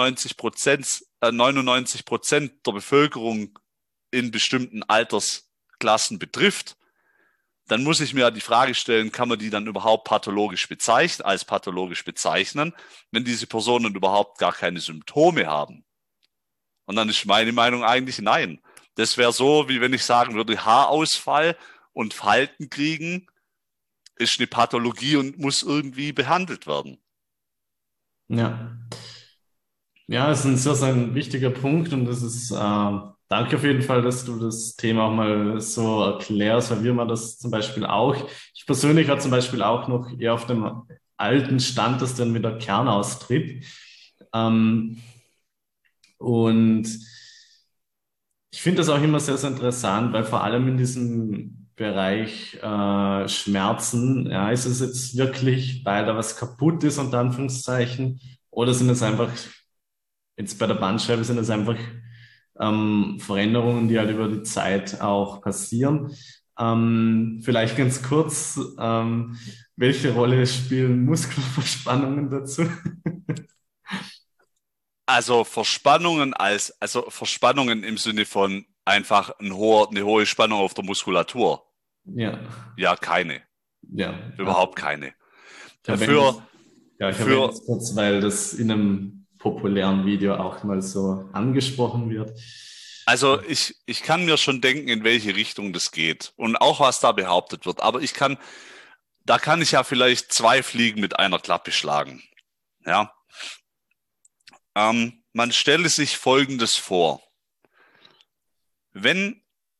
99% der Bevölkerung in bestimmten Altersklassen betrifft, dann muss ich mir ja die Frage stellen, kann man die dann überhaupt als pathologisch bezeichnen, wenn diese Personen überhaupt gar keine Symptome haben? Und dann ist meine Meinung eigentlich nein. Das wäre so, wie wenn ich sagen würde, Haarausfall und Falten kriegen ist eine Pathologie und muss irgendwie behandelt werden. Ja. Ja, es ist ein sehr, sehr wichtiger Punkt und das ist, danke auf jeden Fall, dass du das Thema auch mal so erklärst, weil wir machen das zum Beispiel auch. Ich persönlich war zum Beispiel auch noch eher auf dem alten Stand, das dann mit der Kernaustritt. Ähm, und ich finde das auch immer sehr, sehr interessant, weil vor allem in diesem Bereich Schmerzen, ja, ist es jetzt wirklich, weil da was kaputt ist, unter Anführungszeichen, oder sind es einfach jetzt bei der Bandscheibe sind es einfach Veränderungen, die halt über die Zeit auch passieren. Vielleicht ganz kurz, welche Rolle spielen Muskelverspannungen dazu? Also Verspannungen Verspannungen im Sinne von einfach eine hohe Spannung auf der Muskulatur. Ja, Ja, keine. ja. Überhaupt keine. Ich erwähne das, Für, ja, ich erwähne für, das kurz, weil das in einem populären Video auch mal so angesprochen wird. also ich kann mir schon denken, in welche Richtung das geht und auch was da behauptet wird. Aber da kann ich ja vielleicht zwei Fliegen mit einer Klappe schlagen. Ja. Man stelle sich Folgendes vor. Wenn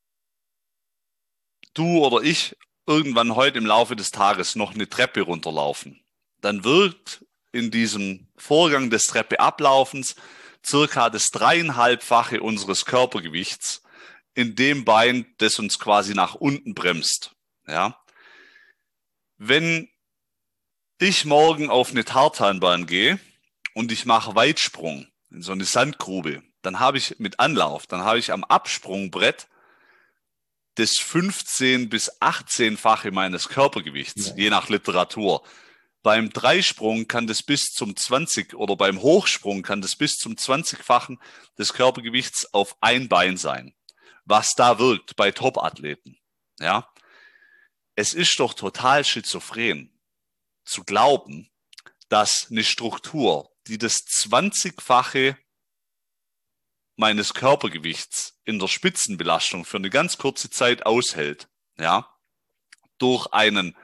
du oder ich irgendwann heute im Laufe des Tages noch eine Treppe runterlaufen, dann wirkt in diesem Vorgang des Treppeablaufens circa das 3,5-fache unseres Körpergewichts in dem Bein, das uns quasi nach unten bremst. Ja? Wenn ich morgen auf eine Tartanbahn gehe und ich mache Weitsprung in so eine Sandgrube, dann habe ich am Absprungbrett das 15- bis 18-fache meines Körpergewichts, Ja, je nach Literatur. Beim Dreisprung kann das bis zum 20 oder beim Hochsprung kann das bis zum 20-fachen des Körpergewichts auf ein Bein sein. Was da wirkt bei Top-Athleten. Ja? Es ist doch total schizophren zu glauben, dass eine Struktur, die das 20-fache meines Körpergewichts in der Spitzenbelastung für eine ganz kurze Zeit aushält, ja, durch einen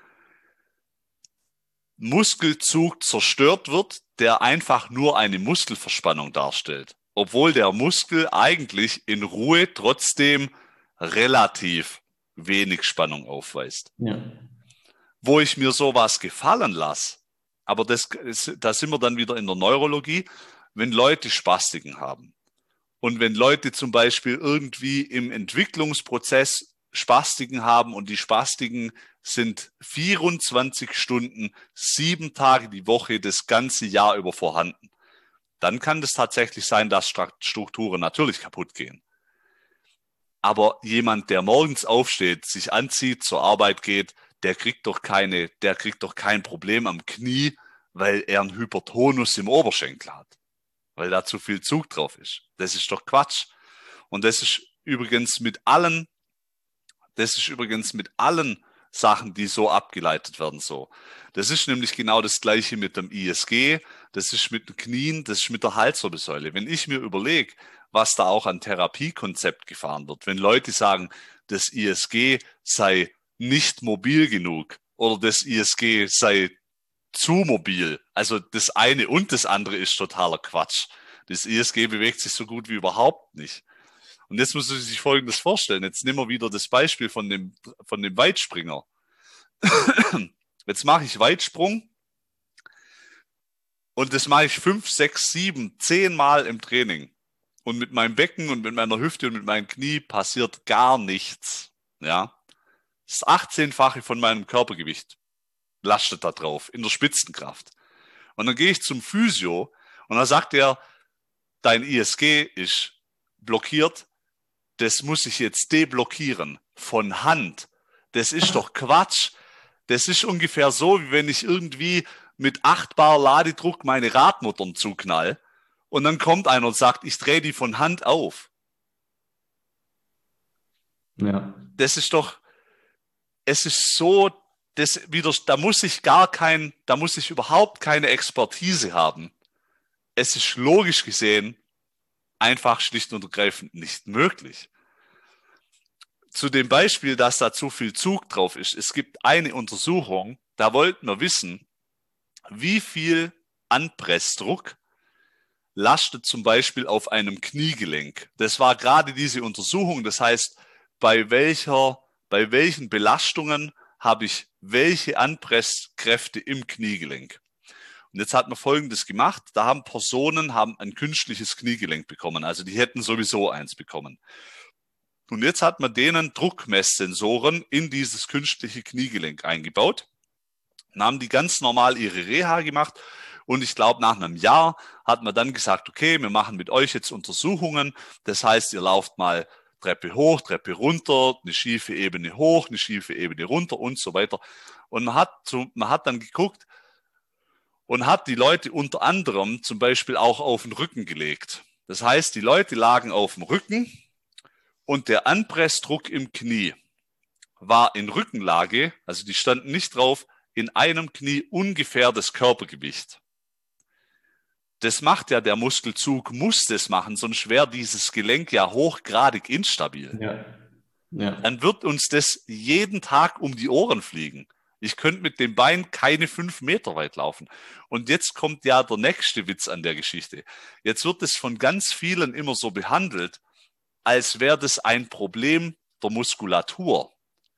Muskelzug zerstört wird, der einfach nur eine Muskelverspannung darstellt, obwohl der Muskel eigentlich in Ruhe trotzdem relativ wenig Spannung aufweist. ja, Wo ich mir sowas gefallen lasse, aber da sind wir dann wieder in der Neurologie, wenn Leute Spastiken haben. Und wenn Leute zum Beispiel irgendwie im Entwicklungsprozess Spastiken haben und die Spastiken sind 24 Stunden, 7 Tage die Woche, das ganze Jahr über vorhanden, dann kann es tatsächlich sein, dass Strukturen natürlich kaputt gehen. Aber jemand, der morgens aufsteht, sich anzieht, zur Arbeit geht, der kriegt doch kein Problem am Knie, weil er einen Hypertonus im Oberschenkel hat, weil da zu viel Zug drauf ist. Das ist doch Quatsch. Und das ist übrigens mit allen Sachen, die so abgeleitet werden, so. Das ist nämlich genau das Gleiche mit dem ISG, das ist mit den Knien, das ist mit der Halswirbelsäule. Wenn ich mir überlege, was da auch an Therapiekonzept gefahren wird, wenn Leute sagen, das ISG sei nicht mobil genug oder das ISG sei zu mobil, also das eine und das andere ist totaler Quatsch. Das ISG bewegt sich so gut wie überhaupt nicht. Und jetzt muss man sich Folgendes vorstellen. Jetzt nehmen wir wieder das Beispiel von dem Weitspringer. Jetzt mache ich Weitsprung und das mache ich 5, 6, 7, 10 Mal im Training. Und mit meinem Becken und mit meiner Hüfte und mit meinem Knie passiert gar nichts. Ja, das 18-fache von meinem Körpergewicht lastet da drauf, in der Spitzenkraft. Und dann gehe ich zum Physio und dann sagt er, dein ISG ist blockiert, das muss ich jetzt deblockieren von Hand. Das ist doch Quatsch. Das ist ungefähr so, wie wenn ich irgendwie mit 8 Bar Ladedruck meine Radmuttern zuknall und dann kommt einer und sagt, ich drehe die von Hand auf. Ja. Das ist doch, es ist so, da muss ich überhaupt keine Expertise haben. Es ist logisch gesehen einfach schlicht und ergreifend nicht möglich. Zu dem Beispiel, dass da zu viel Zug drauf ist. Es gibt eine Untersuchung, da wollten wir wissen, wie viel Anpressdruck lastet zum Beispiel auf einem Kniegelenk. Das war gerade diese Untersuchung, das heißt, bei welchen Belastungen habe ich welche Anpresskräfte im Kniegelenk. Und jetzt hat man Folgendes gemacht, da haben Personen ein künstliches Kniegelenk bekommen, also die hätten sowieso eins bekommen. Und jetzt hat man denen Druckmesssensoren in dieses künstliche Kniegelenk eingebaut. Dann haben die ganz normal ihre Reha gemacht und ich glaube, nach einem Jahr hat man dann gesagt, okay, wir machen mit euch jetzt Untersuchungen. Das heißt, ihr lauft mal Treppe hoch, Treppe runter, eine schiefe Ebene hoch, eine schiefe Ebene runter und so weiter. Und man hat dann geguckt und hat die Leute unter anderem zum Beispiel auch auf den Rücken gelegt. Das heißt, die Leute lagen auf dem Rücken und der Anpressdruck im Knie war in Rückenlage, also die standen nicht drauf, in einem Knie ungefähr das Körpergewicht. Das macht ja der Muskelzug, muss das machen, sonst wäre dieses Gelenk ja hochgradig instabil. Ja. Ja. Dann wird uns das jeden Tag um die Ohren fliegen. Ich könnte mit dem Bein keine 5 Meter weit laufen. Und jetzt kommt ja der nächste Witz an der Geschichte. Jetzt wird es von ganz vielen immer so behandelt, als wäre das ein Problem der Muskulatur.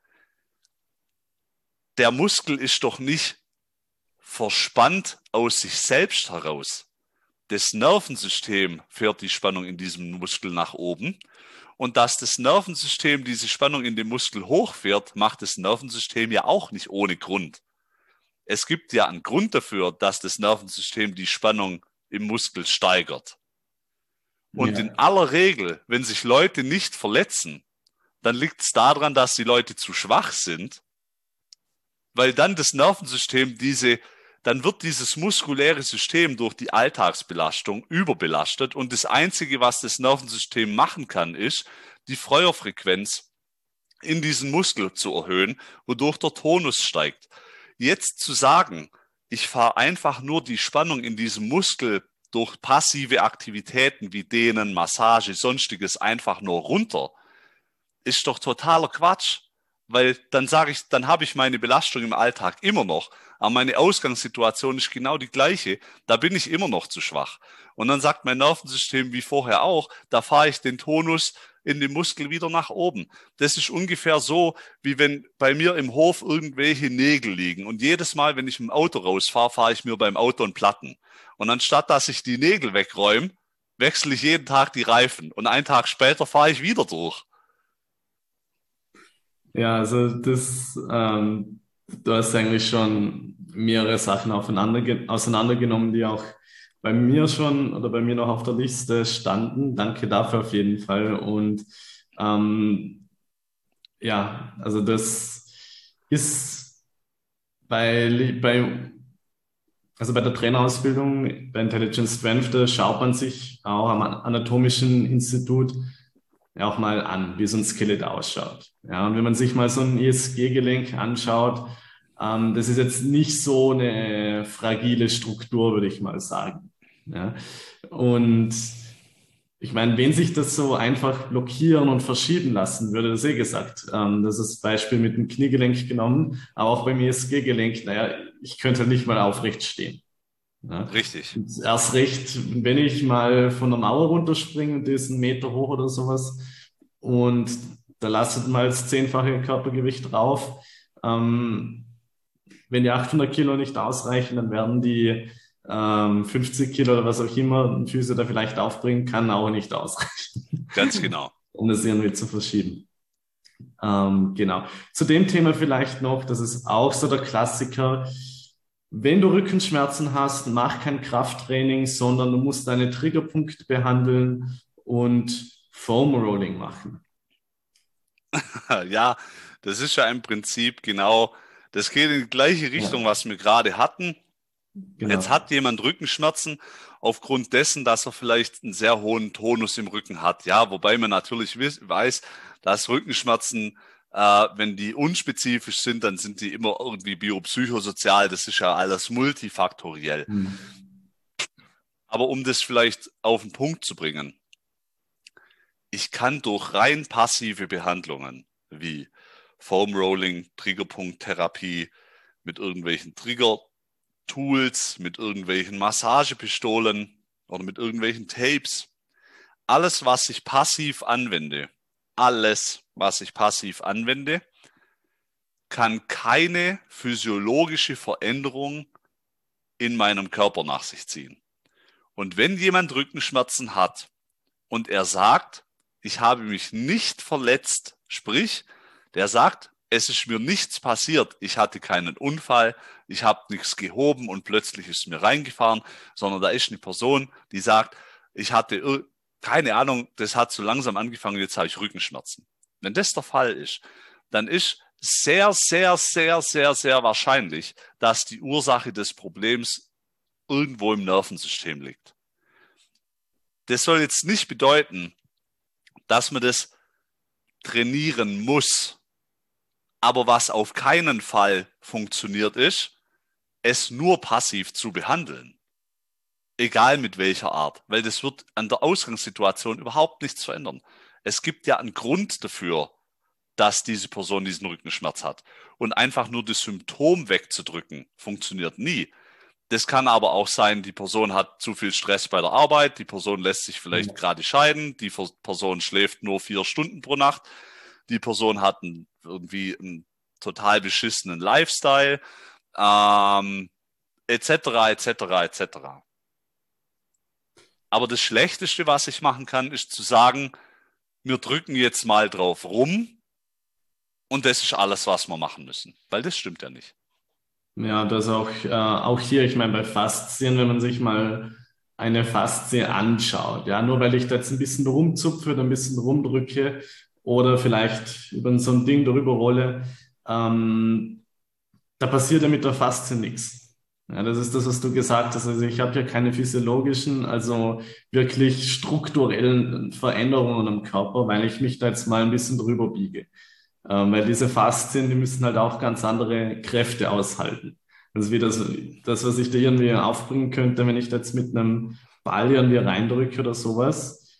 Der Muskel ist doch nicht verspannt aus sich selbst heraus. Das Nervensystem fährt die Spannung in diesem Muskel nach oben. Und dass das Nervensystem diese Spannung in dem Muskel hochfährt, macht das Nervensystem ja auch nicht ohne Grund. Es gibt ja einen Grund dafür, dass das Nervensystem die Spannung im Muskel steigert. Und in aller Regel, wenn sich Leute nicht verletzen, dann liegt es daran, dass die Leute zu schwach sind, weil dann das Nervensystem dann wird dieses muskuläre System durch die Alltagsbelastung überbelastet und das Einzige, was das Nervensystem machen kann, ist, die Feuerfrequenz in diesen Muskel zu erhöhen, wodurch der Tonus steigt. Jetzt zu sagen, ich fahre einfach nur die Spannung in diesem Muskel durch passive Aktivitäten wie Dehnen, Massage, sonstiges einfach nur runter, ist doch totaler Quatsch. Weil dann habe ich meine Belastung im Alltag immer noch, aber meine Ausgangssituation ist genau die gleiche, da bin ich immer noch zu schwach. Und dann sagt mein Nervensystem wie vorher auch, da fahre ich den Tonus in dem Muskel wieder nach oben. Das ist ungefähr so, wie wenn bei mir im Hof irgendwelche Nägel liegen und jedes Mal, wenn ich mit dem Auto rausfahre, fahre ich mir beim Auto einen Platten. Und anstatt, dass ich die Nägel wegräume, wechsle ich jeden Tag die Reifen und einen Tag später fahre ich wieder durch. Ja, also du hast eigentlich schon mehrere Sachen auseinandergenommen, die auch bei mir schon oder bei mir noch auf der Liste standen. Danke dafür auf jeden Fall. Und ja, also das ist also bei der Trainerausbildung, bei Intelligent Strength, da schaut man sich auch am Anatomischen Institut ja auch mal an, wie so ein Skelett ausschaut. Ja, und wenn man sich mal so ein ESG-Gelenk anschaut, das ist jetzt nicht so eine fragile Struktur, würde ich mal sagen. Ja, und ich meine, wenn sich das so einfach blockieren und verschieben lassen würde, das eh gesagt, das ist das Beispiel mit dem Kniegelenk genommen, aber auch beim ESG-Gelenk, naja, ich könnte halt nicht mal aufrecht stehen. Ja. Richtig. Und erst recht, wenn ich mal von der Mauer runterspringe, die ist 1 Meter hoch oder sowas, und da lastet mal das 10-fache Körpergewicht drauf. Ähm, Wenn die 800 Kilo nicht ausreichen, dann werden die 50 Kilo oder was auch immer ein Physio da vielleicht aufbringen kann, auch nicht ausreichen, Ganz genau. um das irgendwie zu verschieben. Genau. Zu dem Thema vielleicht noch, das ist auch so der Klassiker. Wenn du Rückenschmerzen hast, mach kein Krafttraining, sondern du musst deine Triggerpunkte behandeln und Foam Rolling machen. Ja, das ist ja im Prinzip genau, das geht in die gleiche Richtung, Ja, was wir gerade hatten. Jetzt genau. hat jemand Rückenschmerzen aufgrund dessen, dass er vielleicht einen sehr hohen Tonus im Rücken hat. Ja, wobei man natürlich weiß, dass Rückenschmerzen, wenn die unspezifisch sind, dann sind die immer irgendwie biopsychosozial. Das ist ja alles multifaktoriell. Hm. Aber um das vielleicht auf den Punkt zu bringen, ich kann durch rein passive Behandlungen wie Foam Rolling, Triggerpunkttherapie mit irgendwelchen Trigger-Tools, mit irgendwelchen Massagepistolen oder mit irgendwelchen Tapes, alles, was ich passiv anwende, alles, was ich passiv anwende, kann keine physiologische Veränderung in meinem Körper nach sich ziehen. Und wenn jemand Rückenschmerzen hat und er sagt, ich habe mich nicht verletzt, sprich, der sagt, es ist mir nichts passiert, ich hatte keinen Unfall, ich habe nichts gehoben und plötzlich ist es mir reingefahren, sondern da ist eine Person, die sagt, ich hatte keine Ahnung, das hat so langsam angefangen, jetzt habe ich Rückenschmerzen. Wenn das der Fall ist, dann ist sehr, sehr, sehr, sehr, sehr wahrscheinlich, dass die Ursache des Problems irgendwo im Nervensystem liegt. Das soll jetzt nicht bedeuten, dass man das trainieren muss. Aber was auf keinen Fall funktioniert ist, es nur passiv zu behandeln. Egal mit welcher Art. Weil das wird an der Ausgangssituation überhaupt nichts verändern. Es gibt ja einen Grund dafür, dass diese Person diesen Rückenschmerz hat. Und einfach nur das Symptom wegzudrücken, funktioniert nie. Das kann aber auch sein, die Person hat zu viel Stress bei der Arbeit, die Person lässt sich vielleicht gerade scheiden, die Person schläft nur 4 Stunden pro Nacht, die Person hat irgendwie einen total beschissenen Lifestyle, etc., etc., etc. Aber das Schlechteste, was ich machen kann, ist zu sagen, wir drücken jetzt mal drauf rum und das ist alles, was wir machen müssen. Weil das stimmt ja nicht. Ja, das auch hier, ich meine, bei Faszien, wenn man sich mal eine Faszie anschaut, ja, nur weil ich da jetzt ein bisschen rumzupfe oder ein bisschen rumdrücke oder vielleicht über so ein Ding drüber rolle, da passiert ja mit der Faszie nichts. Ja, das ist das, was du gesagt hast. Also ich habe ja keine physiologischen, also wirklich strukturellen Veränderungen am Körper, weil ich mich da jetzt mal ein bisschen drüber biege. Weil diese Faszien, die müssen halt auch ganz andere Kräfte aushalten. Das ist wie das, was ich da irgendwie aufbringen könnte, wenn ich da jetzt mit einem Ball irgendwie reindrücke oder sowas.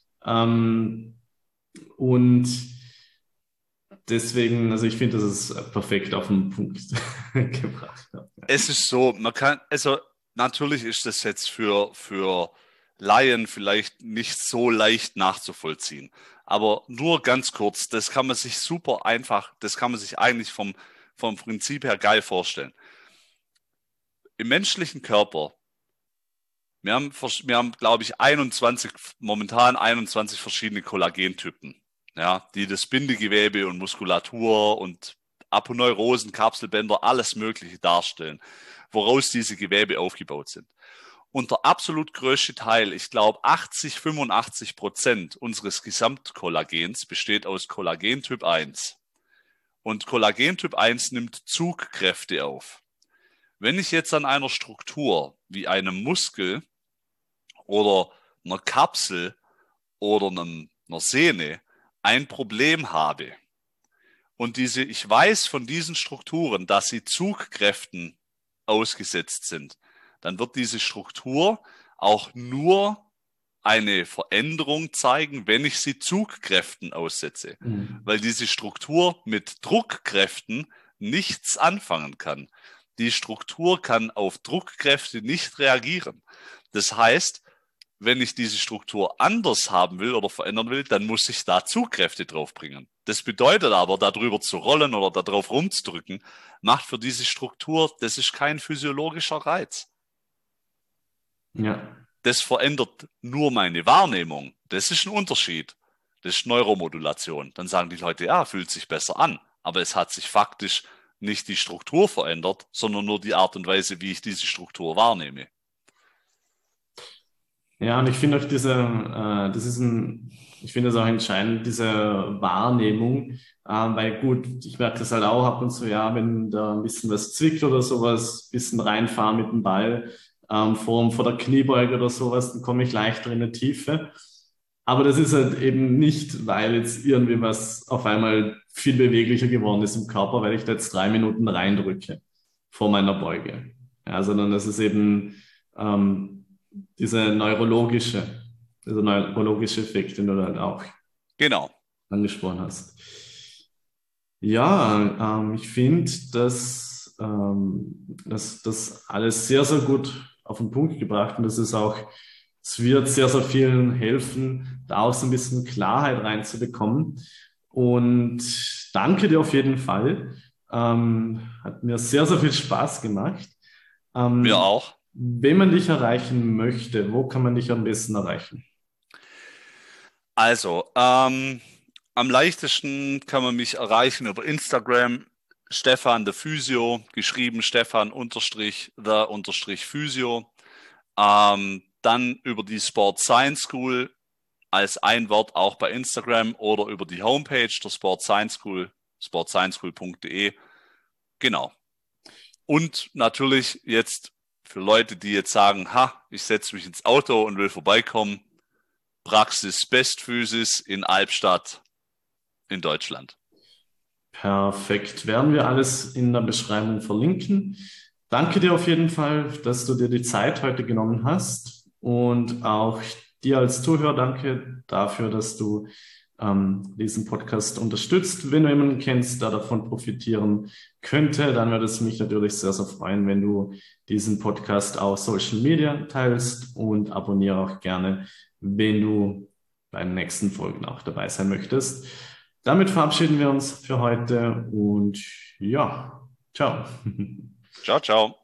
Und deswegen, also ich finde, das ist perfekt auf den Punkt gebracht. Es ist so, also natürlich ist das jetzt für Laien vielleicht nicht so leicht nachzuvollziehen. Aber nur ganz kurz, das kann man sich super einfach, das kann man sich eigentlich vom Prinzip her geil vorstellen. Im menschlichen Körper, wir haben, glaube ich, momentan 21 verschiedene Kollagentypen, ja, die das Bindegewebe und Muskulatur und Aponeurosen, Kapselbänder, alles Mögliche darstellen, woraus diese Gewebe aufgebaut sind. Und der absolut größte Teil, ich glaube 85% unseres Gesamtkollagens besteht aus Kollagentyp 1. Und Kollagentyp 1 nimmt Zugkräfte auf. Wenn ich jetzt an einer Struktur wie einem Muskel oder einer Kapsel oder einer Sehne ein Problem habe und ich weiß von diesen Strukturen, dass sie Zugkräften ausgesetzt sind, dann wird diese Struktur auch nur eine Veränderung zeigen, wenn ich sie Zugkräften aussetze, Mhm. weil diese Struktur mit Druckkräften nichts anfangen kann. Die Struktur kann auf Druckkräfte nicht reagieren. Das heißt, wenn ich diese Struktur anders haben will oder verändern will, dann muss ich da Zugkräfte draufbringen. Das bedeutet aber, darüber zu rollen oder darauf rumzudrücken, macht für diese Struktur, das ist kein physiologischer Reiz. Ja. Das verändert nur meine Wahrnehmung. Das ist ein Unterschied. Das ist Neuromodulation. Dann sagen die Leute, ja, fühlt sich besser an. Aber es hat sich faktisch nicht die Struktur verändert, sondern nur die Art und Weise, wie ich diese Struktur wahrnehme. Ja, und ich finde auch ich finde es auch entscheidend, diese Wahrnehmung, weil gut, ich merke das halt auch ab und zu, ja, wenn da ein bisschen was zwickt oder sowas, bisschen reinfahren mit dem Ball, vor der Kniebeuge oder sowas, dann komme ich leichter in eine Tiefe. Aber das ist halt eben nicht, weil jetzt irgendwie was auf einmal viel beweglicher geworden ist im Körper, weil ich da jetzt 3 Minuten reindrücke vor meiner Beuge. Ja, sondern das ist eben, ähm, dieser neurologische Effekt, den du dann auch Genau. angesprochen hast. Ja, ich finde, dass das alles sehr, sehr gut auf den Punkt gebracht und es wird sehr, sehr vielen helfen, da auch so ein bisschen Klarheit reinzubekommen. Und danke dir auf jeden Fall. Hat mir sehr, sehr viel Spaß gemacht. Mir Ähm, auch. Wenn man dich erreichen möchte, wo kann man dich am besten erreichen? Also, am leichtesten kann man mich erreichen über Instagram, Stefan the Physio, geschrieben Stefan unterstrich the unterstrich Physio. Dann über die Sport Science School als ein Wort auch bei Instagram oder über die Homepage der Sport Science School, sportscienceschool.de. Genau. Und natürlich jetzt für Leute, die jetzt sagen, ha, ich setze mich ins Auto und will vorbeikommen, Praxis Bestphysis in Albstadt in Deutschland. Perfekt. Werden wir alles in der Beschreibung verlinken. Danke dir auf jeden Fall, dass du dir die Zeit heute genommen hast und auch dir als Zuhörer danke dafür, dass du diesen Podcast unterstützt. Wenn du jemanden kennst, der davon profitieren könnte, dann würde es mich natürlich sehr, sehr freuen, wenn du diesen Podcast auf Social Media teilst und abonniere auch gerne, wenn du bei den nächsten Folgen auch dabei sein möchtest. Damit verabschieden wir uns für heute und ja, ciao. Ciao, ciao.